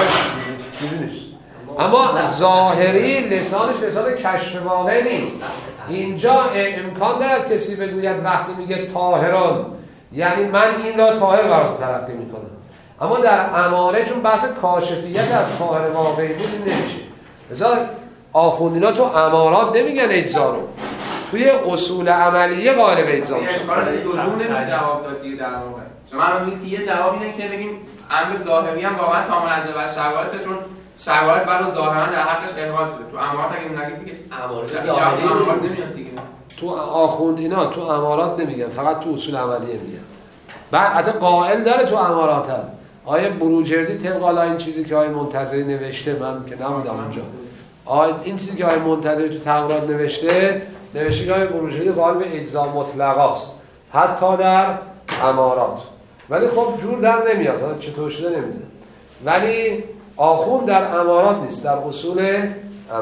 نرسید. اما ظاهری لسانش لسان کشف واقع نیست. اینجا امکان دارد کسی بگوید وقتی میگه طاهران یعنی من این را طاهر برات تلقی میکنم، اما در اماره چون بحث کاشفیت از طاهر واقعی بود این نمیشه. لذا آخوندینا تو امارات نمیگن اجزا رو، توی اصول عملیه قائل به اجزا میشه. اشکال دو جو نمیشه جواب داد دیگه در واقع. شما الان میگید یه جواب اینه که بگیم امر ظاهری هم واقعا تامل و شرایط، چون شرایط برای ظاهرا در حقش احراز شده. تو امارات اگه نگید دیگه امارات ظاهری امارات نمیاد دیگه. تو آخوندینا تو امارات نمیگن، فقط تو اصول عملیه میگن. بعد حتی قائل داره تو امارات هم. آیه بروجردی طبق حالا این چیزی که آیه منتظری نوشته، من که نمیدونم اونجا، آیه این چیزی که آیه منتظری تو تقریرات نوشته، نوشته که آیه بروجردی قائل به اجزا مطلقاست حتی در امارات. ولی خب جور در نمیاد، حالا چطور شده نمیدونم. ولی آخوند در امارات نیست، در اصول عملی است.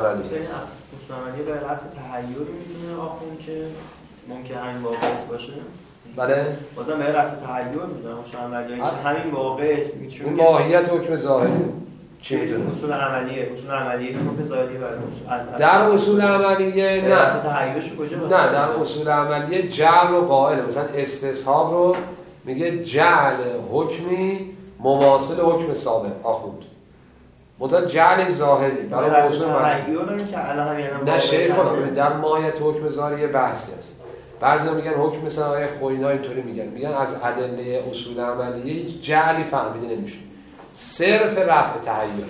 اصول عملی به رفع تحیر میدونه آخوند که ممکن همین واقعیت باشه. بله بازم به رفع تحیر میدونه اصول عملی که همین واقعیت میتونه اون ماهیت حکم ظاهری چی میدونه؟ اصول عملیه، اصول عملیه حکم ظاهری و از در اصول عملیه نه رفع تحیرش کجا؟ نه در اصول عملیه جعل رو قائل، مثلا استصحاب رو میگه جعل حکمی مماثل حکم سابق آخوند. مطلق جعل ظاهری برای اصول عملیه که الان هم نه شیخ خودم در ماهیت حکم ظاهری یه بحثی است. بعضی میگن حکم مثلا آیه خوینا اینطوری میگن، میگن از ادله اصول عملیه هیچ جعلی فهمیده نمیشه، صرف رفع تحیر.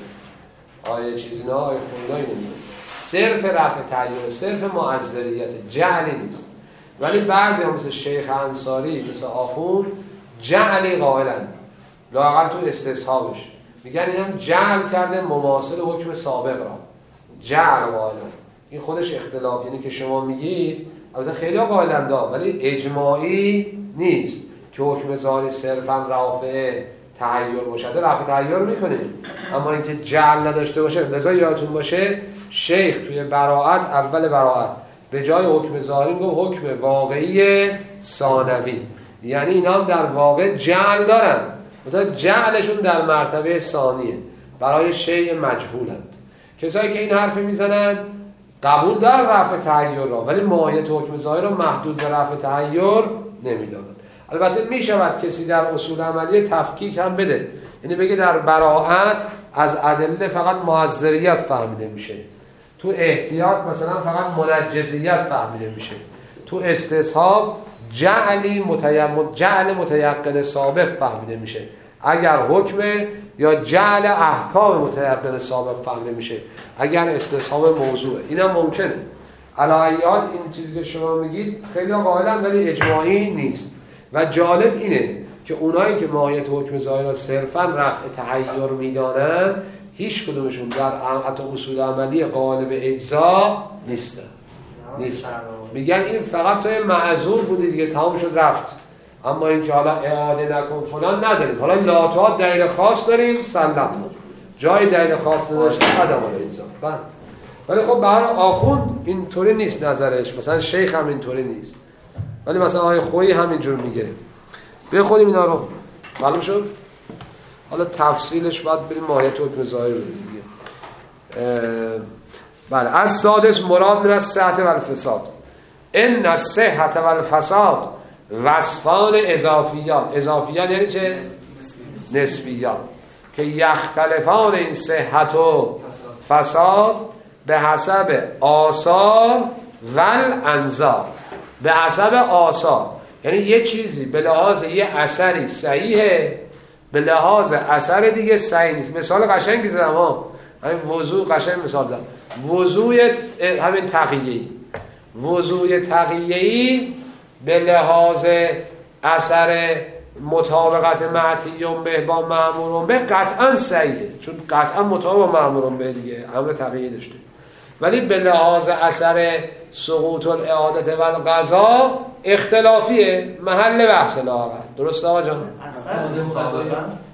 آیه چیزی نه آیه خوینا اینو میگن صرف رفع تحیر، صرف معذریت، جعلی نیست. ولی بعضی هم مثل شیخ انصاری مثل آخوند جعلی قائلن، لااقل تو استصحابش میگن اینم جعل کرده مماثل حکم سابق را، جعل قائلن. این خودش اختلاف، یعنی که شما میگید البته خیلی ها قائلن دا، ولی اجماعی نیست که حکم ظاهری صرفا رافع تحیر باشه. رفع تحیر میکنه اما اینکه جعل نداشته باشه. لذا یادتون باشه شیخ توی براءت، اول براءت به جای حکم ظاهری میگه حکم واقعی ثانوی، یعنی اینا هم در واقع جعل دارن، مثلا جعلشون در مرتبه ثانیه، برای شیء مجهولند. کسایی که این حرف میزنن قبول دارن رفع تحیر را، ولی ماهیت حکم ظاهر را محدود به رفع تحیر نمیدونن. البته میشود کسی در اصول عملیه تفکیک هم بده، یعنی بگه در براءت از ادله فقط معذریت فهمیده میشه، تو احتیاط مثلا فقط منجزیت فهمیده میشه، تو استصحاب جعلی متیم... جعل متیقن سابق فهمیده میشه اگر حکم، یا جعل احکام متیقن سابق فهمیده میشه اگر استصحاب موضوعه. اینم ممکنه. علایات این چیزی که شما میگید خیلی قائلن ولی اجماعی نیست. و جالب اینه که اونایی که ماهیت حکم ظاهر صرفا رفع تحیر میدانن هیچ کدومشون در حتی اصول عملی قائل به اجزا نیستن. نیستن. میگن این فقط توی معذور بودی دیگه، تمام شد رفت، اما این که حالا اعاده نکن فلان نداریم. حالا لاتوات دلیل خاص داریم، سلام جای دلیل خاص نداشته عدم الالزام. بله ولی خب برای آخوند اینطوری نیست نظرش، مثلا شیخ هم اینطوری نیست، ولی مثلا آقای خویی هم اینجور میگه. بخونیم اینا رو، معلوم شد؟ حالا تفصیلش باید بریم ماهیت حکم ظاهر رو دیگه. بله. از سادس مراد من از صحت و الفساد. ان الصحت و الفساد وصفان اضافیات. اضافیات یعنی چه؟ نسبیات. که یختلفان این صحت و فساد به حسب آثار و الانظار. به حسب آثار یعنی یه چیزی به لحاظ یه اثری صحیحه، به لحاظ اثر دیگه صحیح نیست. مثال قشنگی زدم ها، همین وضوع قشنگ مثال زدم. وضوع همین تقیه‌ای، وضوع تقیه‌ای به لحاظ اثر مطابقت معتیون به با مأمورون به قطعا صحیحه، چون قطعا مطابق با مأمورون به دیگه امر تقیه‌ای داشته. ولی به لحاظ اثر سقوط الاعاده و القضا اختلافیه، محل بحث لااقل. درسته آقا جان؟ اثر مطابقت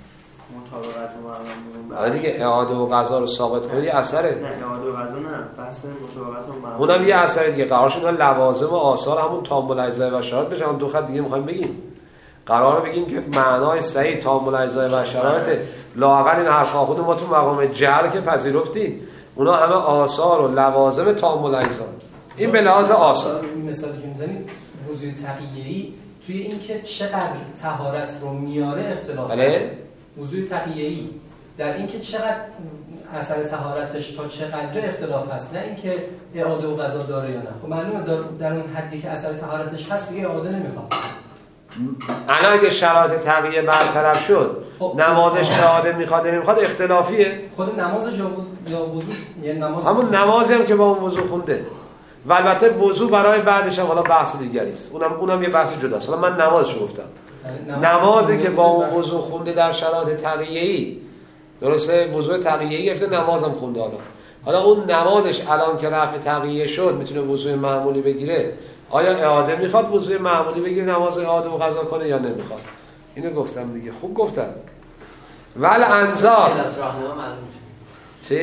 مطابقت آره دیگه، اعاده و قضا رو ثابت کنید یه اثره. نه اعاده و قضا نه، بحث مطابقت و معمول اونم یه اثره دیگه. قرار شد لوازم و آثار همون تامل اجزای و شرایط بشن. دو خط دیگه می‌خوایم بگیم، قراره بگیم که معنای صحیح تامل اجزای و شرایط. لااقل این حرفا خود ما تو مقام جعل که پذیرفتیم، اونا همه آثار و لوازم تامل اجزا. این به لحاظ آثار. این مثالی که می‌زنید وضوع تقیه‌ای توی این که چقدر طهارت رو میاره اختلاف بله. هست. وضوع تقیه‌ای در این که چقدر اثر طهارتش تا چقدر اختلاف هست، نه اینکه اعاده و قضا داره یا نه. خب معلومه در, در اون حدی که اثر طهارتش هست دیگه اعاده نمیخواد. الان اگه شرایط تقیه برطرف شد، خب نمازش اعاده میخواد نمیخواد اختلافیه. خود نمازش یا وضوش یعنی نماز همون نمازی هم که با اون وضو خونده. و البته وضو برای بعدش هم حالا بحث دیگری است، اونم اونم یه بحث جداست. حالا من نمازشو گفتم، نمازی که با اون وضو خونده در شرایط تقیه‌ای، درسته؟ وضو تقیه‌ای گرفته، نمازم خونده. حالا حالا اون نمازش الان که رفع تقیه شد میتونه وضو معمولی بگیره. آیا اعاده میخواد وضو معمولی بگیره، نماز اعاده و قضا کنه یا نمیخواد؟ اینو گفتم دیگه. خوب گفتم. ول انظار چی؟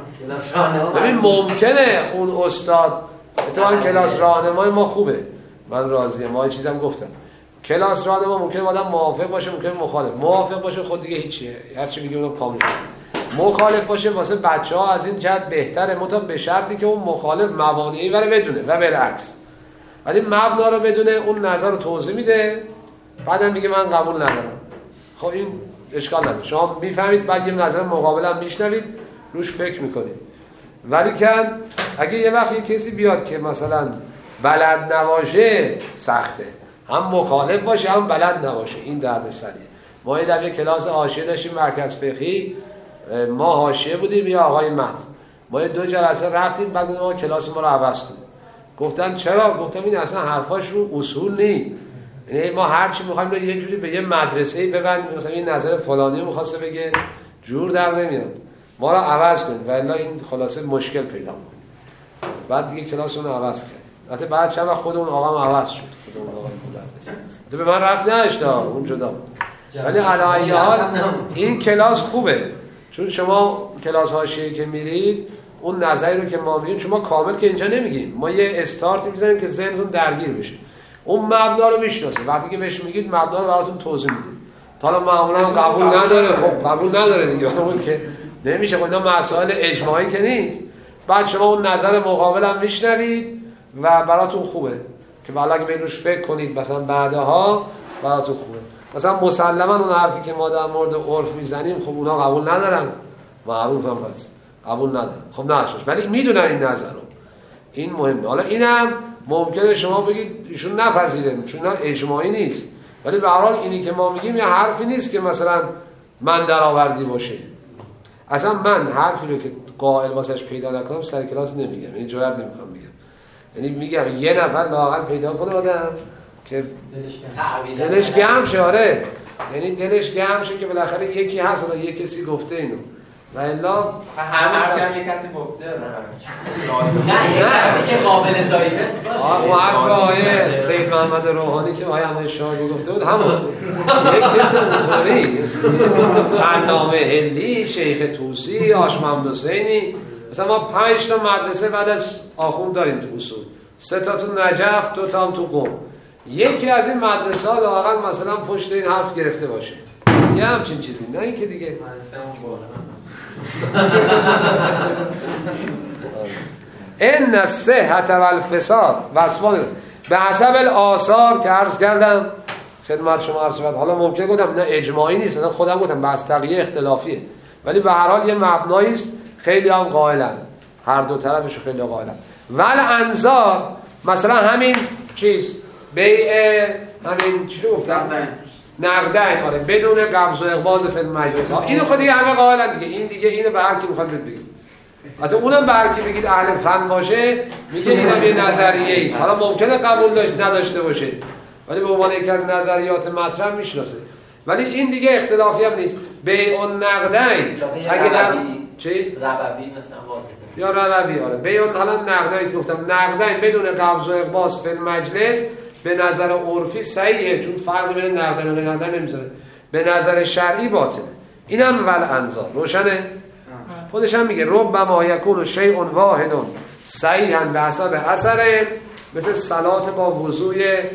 ببین ممکنه اون استاد اتفاقا کلاس راهنمای ما خوبه، من راضیم، ما یه چیزم گفتم کلاس راهنما ممکنه آدم موافق باشه، ممکنه مخالف. موافق باشه خود دیگه هیچیه، هر چی میگه اونم کامل. مخالف باشه واسه بچه‌ها از این جهت بهتره، متا به شرطی که اون مخالف موانعی بره بدونه و بالعکس. ولی مبنا رو بدونه، اون نظر رو توضیح میده، بعدم میگه من قبول ندارم. خب این اشکال نداره، شما میفهمید، بعد یه نظر مقابل هم میشنوید، روش فکر میکنید. ولی که اگه یه وقت یه کسی بیاد که مثلا بلد نباشه، سخته، هم مخالف باشه هم بلد نباشه، این درد سریه. ما یه دفعه کلاس حاشیه داشتیم مرکز فقهی، ما حاشیه بودیم یا آقای مت، ما یه دو جلسه رفتیم، بعد ما کلاس ما رو عوض کنیم. گفتن چرا؟ گفتم این اصلا حرفاش رو اصول نی، یعنی ما هر چی می‌خوایم رو یه جوری به یه مدرسه‌ای ببندیم، مثلا این نظر فلانی می‌خواسته بگه جور در نمیاد، ما رو عوض کنید و الا این خلاصه مشکل پیدا می‌کنه. بعد دیگه کلاس رو عوض کرد. البته بعد چند وقت خود اون آقا هم عوض شد، خود اون آقا مدرس. البته به من ربط نداشت اون جدا. ولی علی حال این کلاس خوبه، چون شما کلاس حاشیه‌ای که میرید اون نظری رو که ما میگیم، چون ما کامل که اینجا نمیگیم، ما یه استارتی میزنیم که ذهنتون درگیر بشه، اون مبنا رو میشناسه. وقتی که بهش میگید مبنا رو براتون توضیح میدیم. تا حالا معمولا قبول نداره، خب قبول نداره دیگه، اون که نمیشه. خب اینا مسائل اجماعی که نیست. بعد شما اون نظر مقابل هم میشنوید و براتون خوبه که والا اگه بهش فکر کنید مثلا بعدها براتون خوبه. مثلا مسلما اون حرفی که ما در مورد عرف میزنیم، خب اونا قبول ندارن، معروف هم هست، قبول ندارن، خب نشش، ولی میدونن این نظر رو. این مهمه. حالا اینم ممکنه شما بگید ایشون نپذیرن چون اینا اجماعی نیست، ولی به هر حال اینی که ما میگیم یه حرفی نیست که مثلا من درآوردی باشه. اصلا من حرفی رو که قائل واسش پیدا نکنم سر کلاس نمیگم، یعنی جرئت نمیکنم بگم. یعنی میگم یه نفر لااقل پیدا کنه آدم که دلش گرم شه، آره، یعنی دلش گرم شه که بالاخره یکی هست و یک کسی گفته اینو. و الا همه حرفی هم یک کسی گفته نه یک کسی که قابل دایره اون حرف آقای سید محمد روحانی که آقای احمد شاهی گفته بود همون یک کسی اونطوری علامه هندی، شیخ طوسی، آش محمد حسینی. مثلا ما پنج تا مدرسه بعد از آخوند داریم تو اصول، سه تا تو نجف، دو تا هم تو قم. یکی از این مدرسه ها لااقل مثلا پشت این حرف گرفته باشه، یه همچین چیزی، نه این که دیگه ان الصحة والفساد وصفان به حسب الآثار که عرض کردم خدمت شما عرض شد. حالا ممکنه گفتم نه اجماعی نیست، مثلا خودم گفتم بس تقیه اختلافیه، ولی به هر حال یه مبنایی است. خیلی هم قائلن، هر دو طرفش خیلی قائلن. ول انظار مثلا همین چیز بیع همین چی رو گفتم نقدین، آره بدون قبض و اقباض فی المجلس، اینو خود دیگه همه قائلن دیگه. این دیگه اینو به هر کی میخواد بگید، حتی اونم به هر کی بگید اهل فن باشه میگه اینم یه نظریه است. حالا ممکنه قبول داشت نداشته باشه، ولی به عنوان یکی از نظریات مطرح میشناسه. ولی این دیگه اختلافی هم نیست. بیع النقدین اگه در چی ربوی مثلا باز یا روی، آره بیع حالا نقدین که گفتم نقدین بدون قبض و اقباض فی المجلس به نظر عرفی صحیحه، چون فرق بین نقدین و نقدین نمیذاره. به نظر شرعی باطله. اینم ول انظار روشنه. خودش هم میگه ربما یکون شیء واحد صحیحا به حسب اثر، مثل صلات با وضوء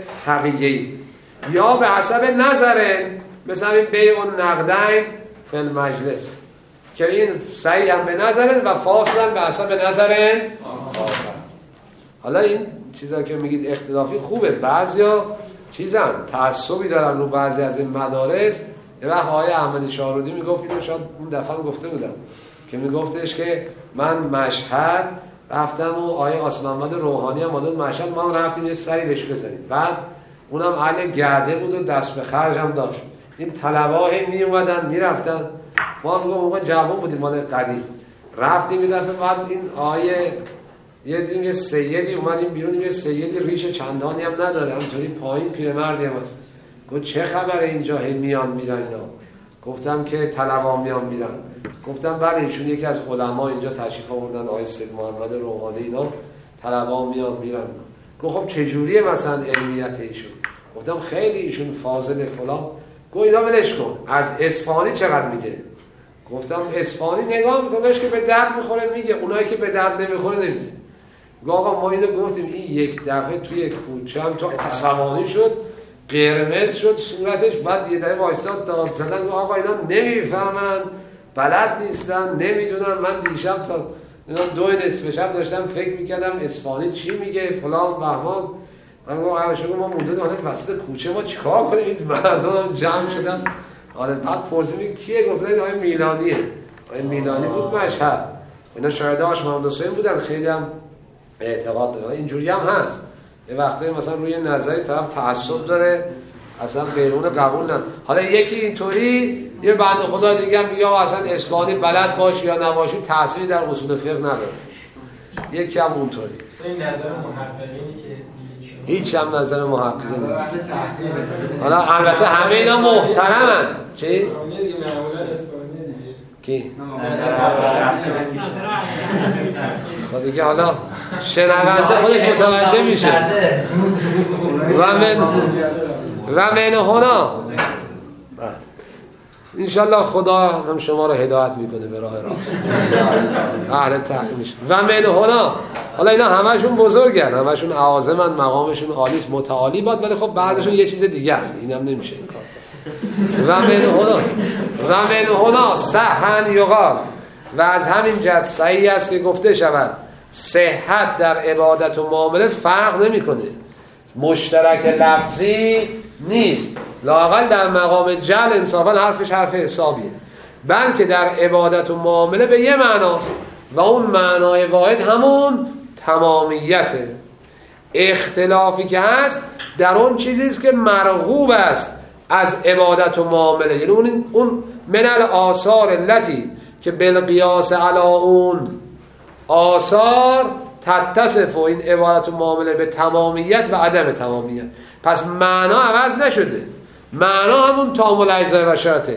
حقیقی، یا به حسب نظر مثل همین بیع النقدین فی المجلس که این صحیحا به نظر و فاصلا به حسب نظر آخر. حالا این چیزا که میگید اختلافی خوبه، بعضیا چیزن تعصبی دارن رو بعضی از این مدارس. یه وقت آقای احمد شاهرودی میگفت، اینو شاید اون دفعه گفته بودم که میگفتش که من مشهد رفتم و آقای آسمانمد روحانی هم آدم مشهد، ما هم رفتیم یه سری بهش بزنیم. بعد اونم اهل گرده بود و دست به خرج هم داشت. این طلبا هم می اومدن میرفتن، ما میگم موقع جوان بودیم مال قدیم، رفتیم یه دفعه بعد این آیه یه دیدیم یه سیدی اومدیم بیرون، یه سیدی ریش چندانی هم نداره، همینطوری پایین پیرمردی هم هست. گفت چه خبره اینجا هی میان میرن اینا؟ گفتم که طلبا میان میرن. گفتم بله ایشون یکی از علما اینجا تشریف آوردن، آقای سید محمد روحانی، اینا طلبا میان میرن. گفت خب چه جوریه مثلا علمیت ایشون؟ گفتم خیلی ایشون فاضل فلان. گفت اینا ولش کن، از اصفهانی چقدر میگه؟ گفتم اصفهانی نگاه میکنش که به درد میخوره میگه، اونایی که به درد نمیخوره نمیگه. گفت آقا ما اینو گفتیم، این یک دفعه توی کوچه هم تو عصبانی شد، قرمز شد صورتش، بعد یه دفعه وایساد داد زدن. گفت آقا اینا نمیفهمن، بلد نیستن، نمیدونن. من دیشب تا دو نصف شب داشتم فکر میکردم اصفهانی چی میگه فلان بهمان. من گفتم آقا شما ما مونده حالت وسط کوچه، ما چیکار کنیم؟ این مردم جمع شدن. حالا بعد پرسیدم کیه؟ گفتن آقای میلانیه. آقای میلانی بود مشهد، اینا شاهداش محمد حسین بودن، خیلی هم اعتقاد داره. اینجوری هم هست یه وقتی مثلا روی نظری طرف تعصب داره اصلا غیرون قبول نداره. حالا یکی اینطوری، یه بنده خدا دیگه هم میگه اصلا اصفهانی بلد باشی یا نباشی تأثیری در اصول فقه نداره. یکی هم اونطوری. این نظر محققینی که هیچ هم نظر محققی نیست. حالا البته همه اینا محترمن. چی؟ کی؟ خب دیگه حالا شنونده خودش متوجه میشه. و من و من هنا انشالله خدا هم شما رو هدایت میکنه به راه راست. اهل تحقیقش و من هنا. حالا اینا همشون بزرگن، همشون اعاظمن، مقامشون عالی است، متعالی باد، ولی خب بعضشون یه چیز دیگه هست، اینم نمیشه این کار. و من هنا و من هنا صحن یقال. و از همین جهت صحیح است که گفته شود صحت در عبادت و معامله فرق نمیکنه، مشترک لفظی نیست، لااقل در مقام جل انصافا حرفش حرف حسابیه، بلکه در عبادت و معامله به یه معناست و اون معنای واحد همون تمامیته. اختلافی که هست در اون چیزیست که مرغوب است از عبادت و معامله، یعنی اون اون من الاثار التي که بالقیاس علی اون آثار تتصف این عبادت و معامله به تمامیت و عدم تمامیت. پس معنا عوض نشده، معنا همون تامل اجزای و شرطه.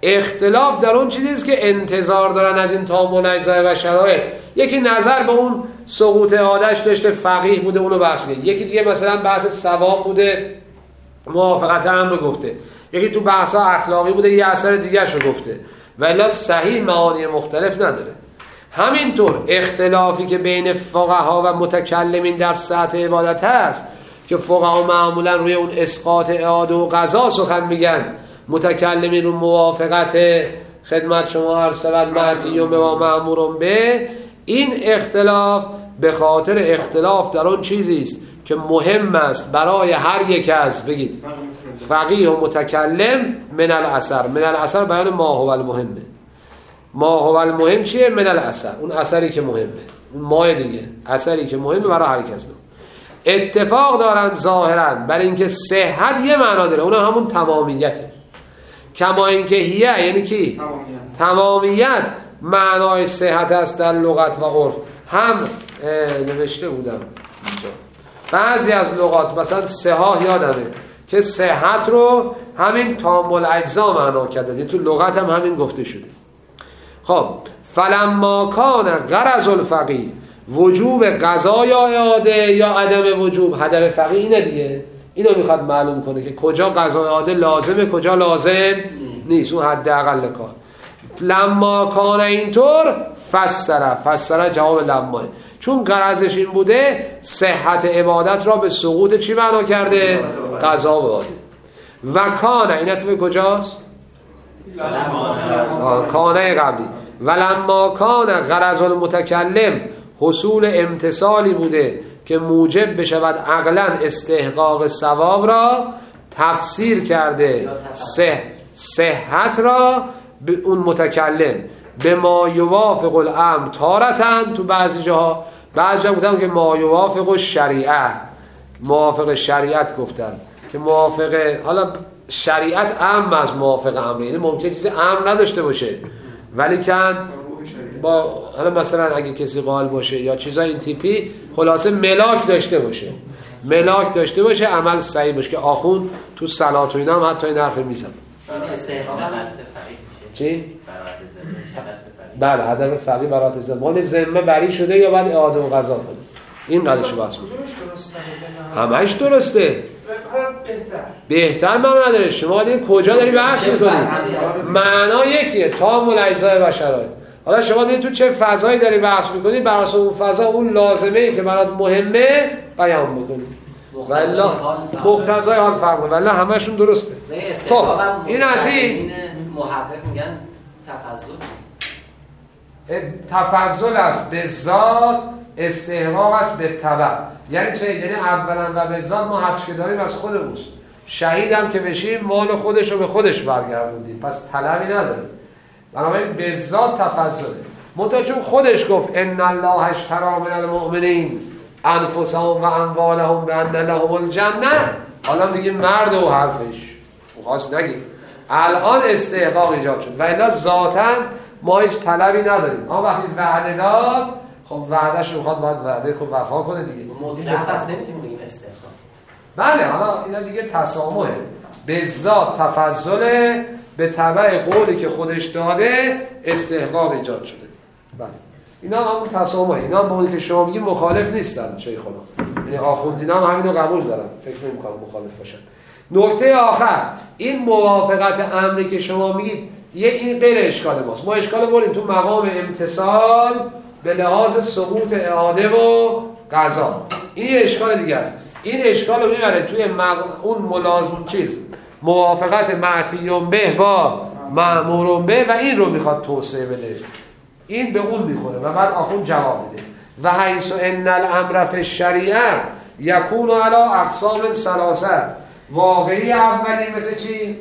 اختلاف در اون چیزیست که انتظار دارن از این تامل اجزای و شرایط. یکی نظر به اون سقوط عادش داشته، فقیه بوده، اونو بحث می‌کنه. یکی دیگه مثلا بحث ثواب بوده، موافقت امر گفته. یکی تو بحث‌ها اخلاقی بوده، یه اثر دیگه‌شو گفته. ولی صحیح معانی مختلف نداره. همینطور اختلافی که بین فقها و متکلمین در سطح عبادت هست که فقها معمولا روی اون اسقاط اعاده و قضا سخن میگن، متکلمین رو موافقت خدمت شما عرض شود معطی به ما مأمورون به. این اختلاف به خاطر اختلاف در اون چیزی است که مهم است برای هر یک از بگید فقیه و متکلم. من الاثر، من الاثر بیان ما هو المهمه. ما هو المهم چیه؟ من الاثر، اون اثری که مهمه، اون ماه دیگه اثری که مهمه برای هر کس. اتفاق دارن ظاهرا بر اینکه صحت یه معنا داره، اون همون تمامیته. کما اینکه هیه یعنی کی؟ تمامیت. تمامیت معنای صحت است در لغت و عرف. هم نوشته بودم بعضی از لغات مثلا صحاح یادمه که صحت رو همین تام الاجزا معنا کرده، یعنی تو لغت هم همین گفته شده. خب فلما کان غرض الفقیه وجوب قضا یا اعاده یا عدم وجوب، هدف فقیه اینه دیگه، اینو میخواد معلوم کنه که کجا قضا اعاده لازمه کجا لازم نیست، اون حداقل کار. لما کان اینطور فسره، فسره جواب لما، چون غرضش این بوده صحت عبادت را به سقوط چی معنا کرده؟ قضا و اعاده. و کان این تو کجاست؟ کانه قبلی. ولما کان غرض المتکلم حصول امتصالی بوده که موجب بشود عقلا استحقاق ثواب را، تفسیر کرده صح صحت را به اون متکلم به ما یوافق الامر تارتن، تو بعضی جاها بعضی جاها گفتن که ما یوافق الشریعه، موافق شریعت گفتن که موافق، حالا شریعت اهم از موافق امر، یعنی ممکن چیزی امر نداشته باشه ولی کن با حالا مثلا اگه کسی قائل باشه یا چیزای این تیپی، خلاصه ملاک داشته باشه، ملاک داشته باشه، عمل صحیح باشه. که آخوند تو صلات و اینا هم حتی این حرف میزن. استحقاق چی؟ بله هدف فقیه برات زمان ذمه بری شده یا بعد اعاده و قضا کنه، این قضیهشو بحث می‌کنه. همش درسته، بهتر معنا نداره. شما دیگه کجا داری بحث می‌کنید؟ معنا یکیه، تام الاجزاء و شرایط. حالا شما دیگه تو چه فضایی داری بحث می‌کنی، بر اساس اون فضا اون لازمه‌ای که برات مهمه بیان بکنی. والله مقتضای حال فرمود، والله همشون درسته. خب این از این محقق میگن تفضل تفضل است به ذات، استحقاق است به تبع. یعنی چه؟ یعنی اولا و به ذات ما حقش که داریم از خودموست، شهید هم که بشیم مال خودش رو به خودش برگردوندیم، پس طلبی نداریم. بنابراین به ذات تفضله. منتها چون خودش گفت ان الله اشتری من المؤمنین انفسهم و اموالهم بان لهم الجنه، حالا دیگه مرد و حرفش خاص نگیم، الان استحقاق ایجاد شد و الا ذاتاً ما هیچ طلبی نداریم. اما وقتی وعده داد، خب وعدهش رو میخواد باید وعده کو وفا کنه دیگه. مطلق هست نمیتونیم بگیم استحقاق. بله حالا اینا دیگه تسامحه، به ذات تفضل، به تبع قولی که خودش داده استحقاق ایجاد شده. بله اینا همون تسامحه، اینا با اون که شما میگید مخالف نیستن شیخ خدا، یعنی آخوندینا هم همین رو قبول دارن، فکر نمی‌کنم مخالف باشن. نکته آخر، این موافقت امری که شما میگید یه این غیر اشکال ماست. ما اشکال بردیم تو مقام امتصال به لحاظ سقوط اعاده و قضا، این اشکال دیگه است. این اشکال رو میبره توی مق... اون ملازم چیز موافقت معطیون به با مأمورون به، و این رو میخواد توسعه بده، این به اون میخوره و بعد آخون جواب بده. و حیث ان الامر فی الشریعه یکون علی اقسام ثلاثه، واقعی اولی مثل چی؟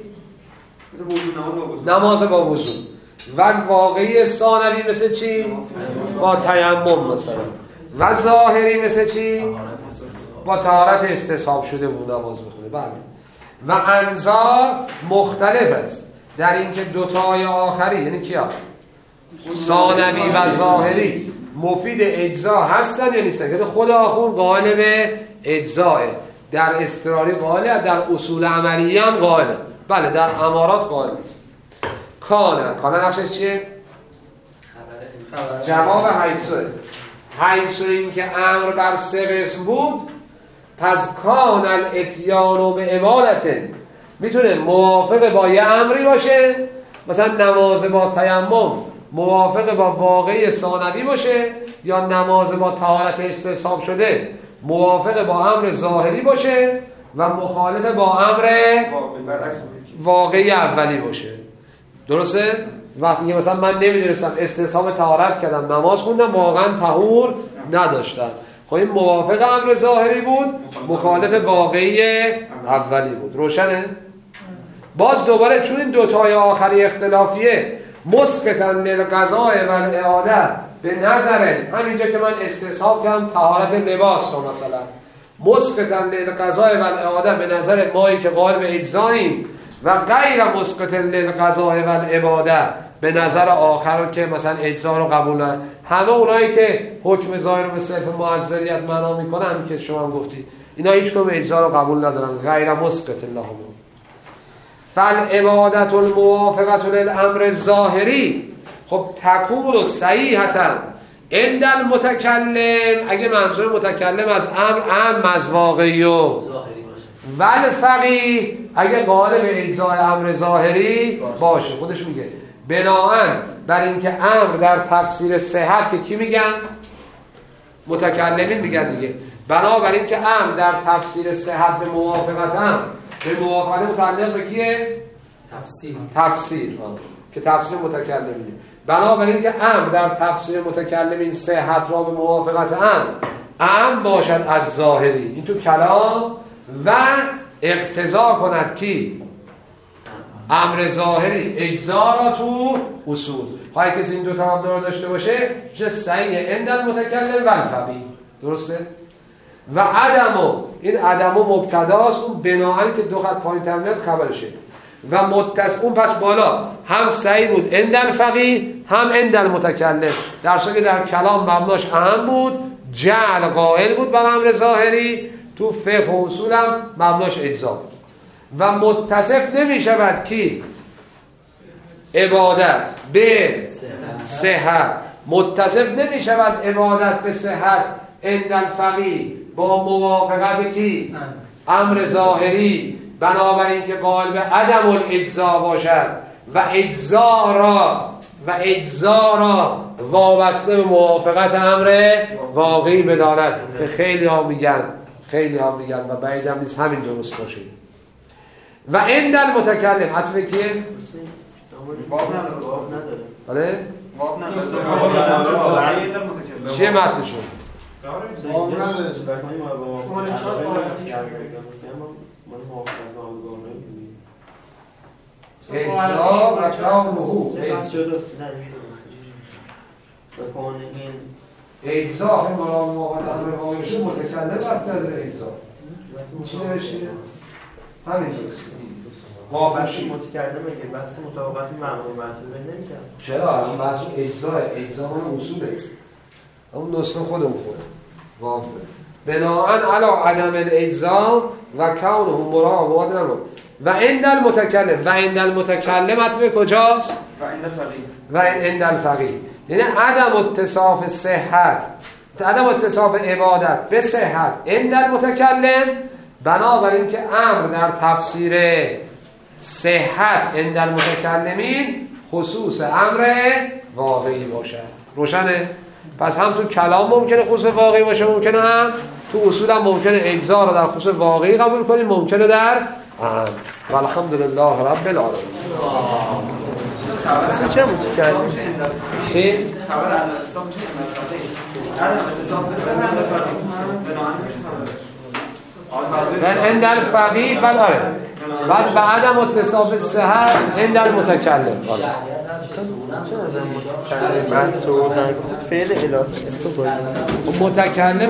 نماز با وضو. و واقعی ثانوی مثل چی؟ با تیمم مثلا. و ظاهری مثل چی؟ با طهارت استصحاب شده بود نماز بخونه. بله. و انظار مختلف است در اینکه دوتای آخری یعنی کیا؟ ثانوی و ظاهری مفید اجزا هستن یا نیستن؟ که خود آخون قائل به اجزاه، در اضطراری قائله، در اصول عملی هم قائله، بله در امارات قائل است. کانه کانه نقشش چیه؟ جواب حیثوه حیثو این که امر بر سه قسم بود پس کان الاتیان به عبادته میتونه موافق با یه امری باشه، مثلا نماز با تیمم موافق با واقعی ثانوی باشه، یا نماز با طهارت استصحاب شده موافق با امر ظاهری باشه و مخالف با امر واقعی اولی باشه. درسته؟ وقتی که مثلا من نمیدونستم استصحاب طهارت کردم نماز خوندم واقعا طهور نداشتم، خب این موافق امر ظاهری بود، مخالف واقعی اولی بود. روشنه؟ باز دوباره چون این دوتای آخری اختلافیه مسقطا للقضاء و الاعاده به نظر همینجا که من استصحاب کردم طهارت لباس رو مثلا مسقطا للقضاء و الاعاده به نظر مایی که قائل به اجزاییم و غیر مسقط للقضاء و العباده به نظر آخر که مثلا اجزا رو قبول ندارن. همه اونایی که حکم ظاهر رو به صرف معذریت معنا میکنن که شما هم گفتی اینا هیچ کدوم اجزا رو قبول ندارن غیر مسقط اللهم. فالعبادت الموافقت للامر الظاهری خب تکون صحیحتا عند المتکلم اگه منظور متکلم از امر ام از واقعی و ول فقیه اگه قائل به اجزای امر ظاهری باشه. خودش میگه بناهن بر اینکه امر در تفسیر صحت که کی میگن؟ متکلمین میگن دیگه. بنابر اینکه امر در تفسیر صحت به موافقت هم به موافقت متعلق به کیه؟ تفسیر تفسیر که تفسیر متکلمینه. بنابر اینکه امر در تفسیر متکلمین صحت را به موافقت امر امر باشد از ظاهری این تو کلام و اقتضا کند کی؟ امر ظاهری اجزا را تو اصول. خواهی کسی این دو تا هم دور داشته باشه چه صحیح عند المتکلم و الفقیه. درسته؟ و عدمو این عدمو مبتداست اون بناهن که دو خط پایین تر میاد خبرشه و متصل اون پس بالا هم صحیح بود عند الفقیه هم عند المتکلم در صورتی که در کلام مبناش اهم بود جعل قائل بود بر امر ظاهری تو فقه و اصول هم مبناش اجزا بود و متصف نمی شود کی؟ عبادت به صحت متصف نمی شود عبادت به صحت عند الفقیه با موافقت کی؟ امر ظاهری بنابراین که قائل به عدم الاجزا باشد و اجزا را و اجزا را وابسته به موافقت امر واقعی بداند که خیلی ها میگن خیلی ها میگن و بعیدم نیست همین درست باشه. و عند المتکلم حتمه کیه؟ واو نداره واو نداره بله؟ واو نداره چیه متنشون؟ واو نداره اجزا و کاملهو اجزا هم مرام موقعات امر واقعی بشه متکلم برتر داره اجزا چی نوشتیده؟ همین درسته وافرشی متکلم میگه بحث مطابقت معمول مرتبه نمیکنه. چرا؟ الان بحث اجزا اجزا اون اصوله اون نسخه خودمون خوده واضحه بناهن علا عدم الاجزا و کونه مراعات نمون و عند المتکلم و عند المتکلم حتمه کجاست؟ و عند الفقیه و عند الفقیه یعنی عدم اتصاف صحت عدم اتصاف عبادت به صحت عند المتکلم بنابراین که امر در تفسیر صحت عند المتکلمین خصوص امر واقعی باشد. روشنه؟ پس هم تو کلام ممکنه خصوص واقعی باشه ممکنه هم تو اصول هم ممکنه اجزا رو در خصوص واقعی قبول کنیم ممکنه در امر. والحمدلله رب العالمین. چه متکلم؟ چی؟ خبر عدم اتصاف چه عدم اتصاف به صحت عند الفقیه بناهن من عند الفقیه بله بعد به عدم اتصاف صحت عند المتکلم فعل الاضافه اسم متکلم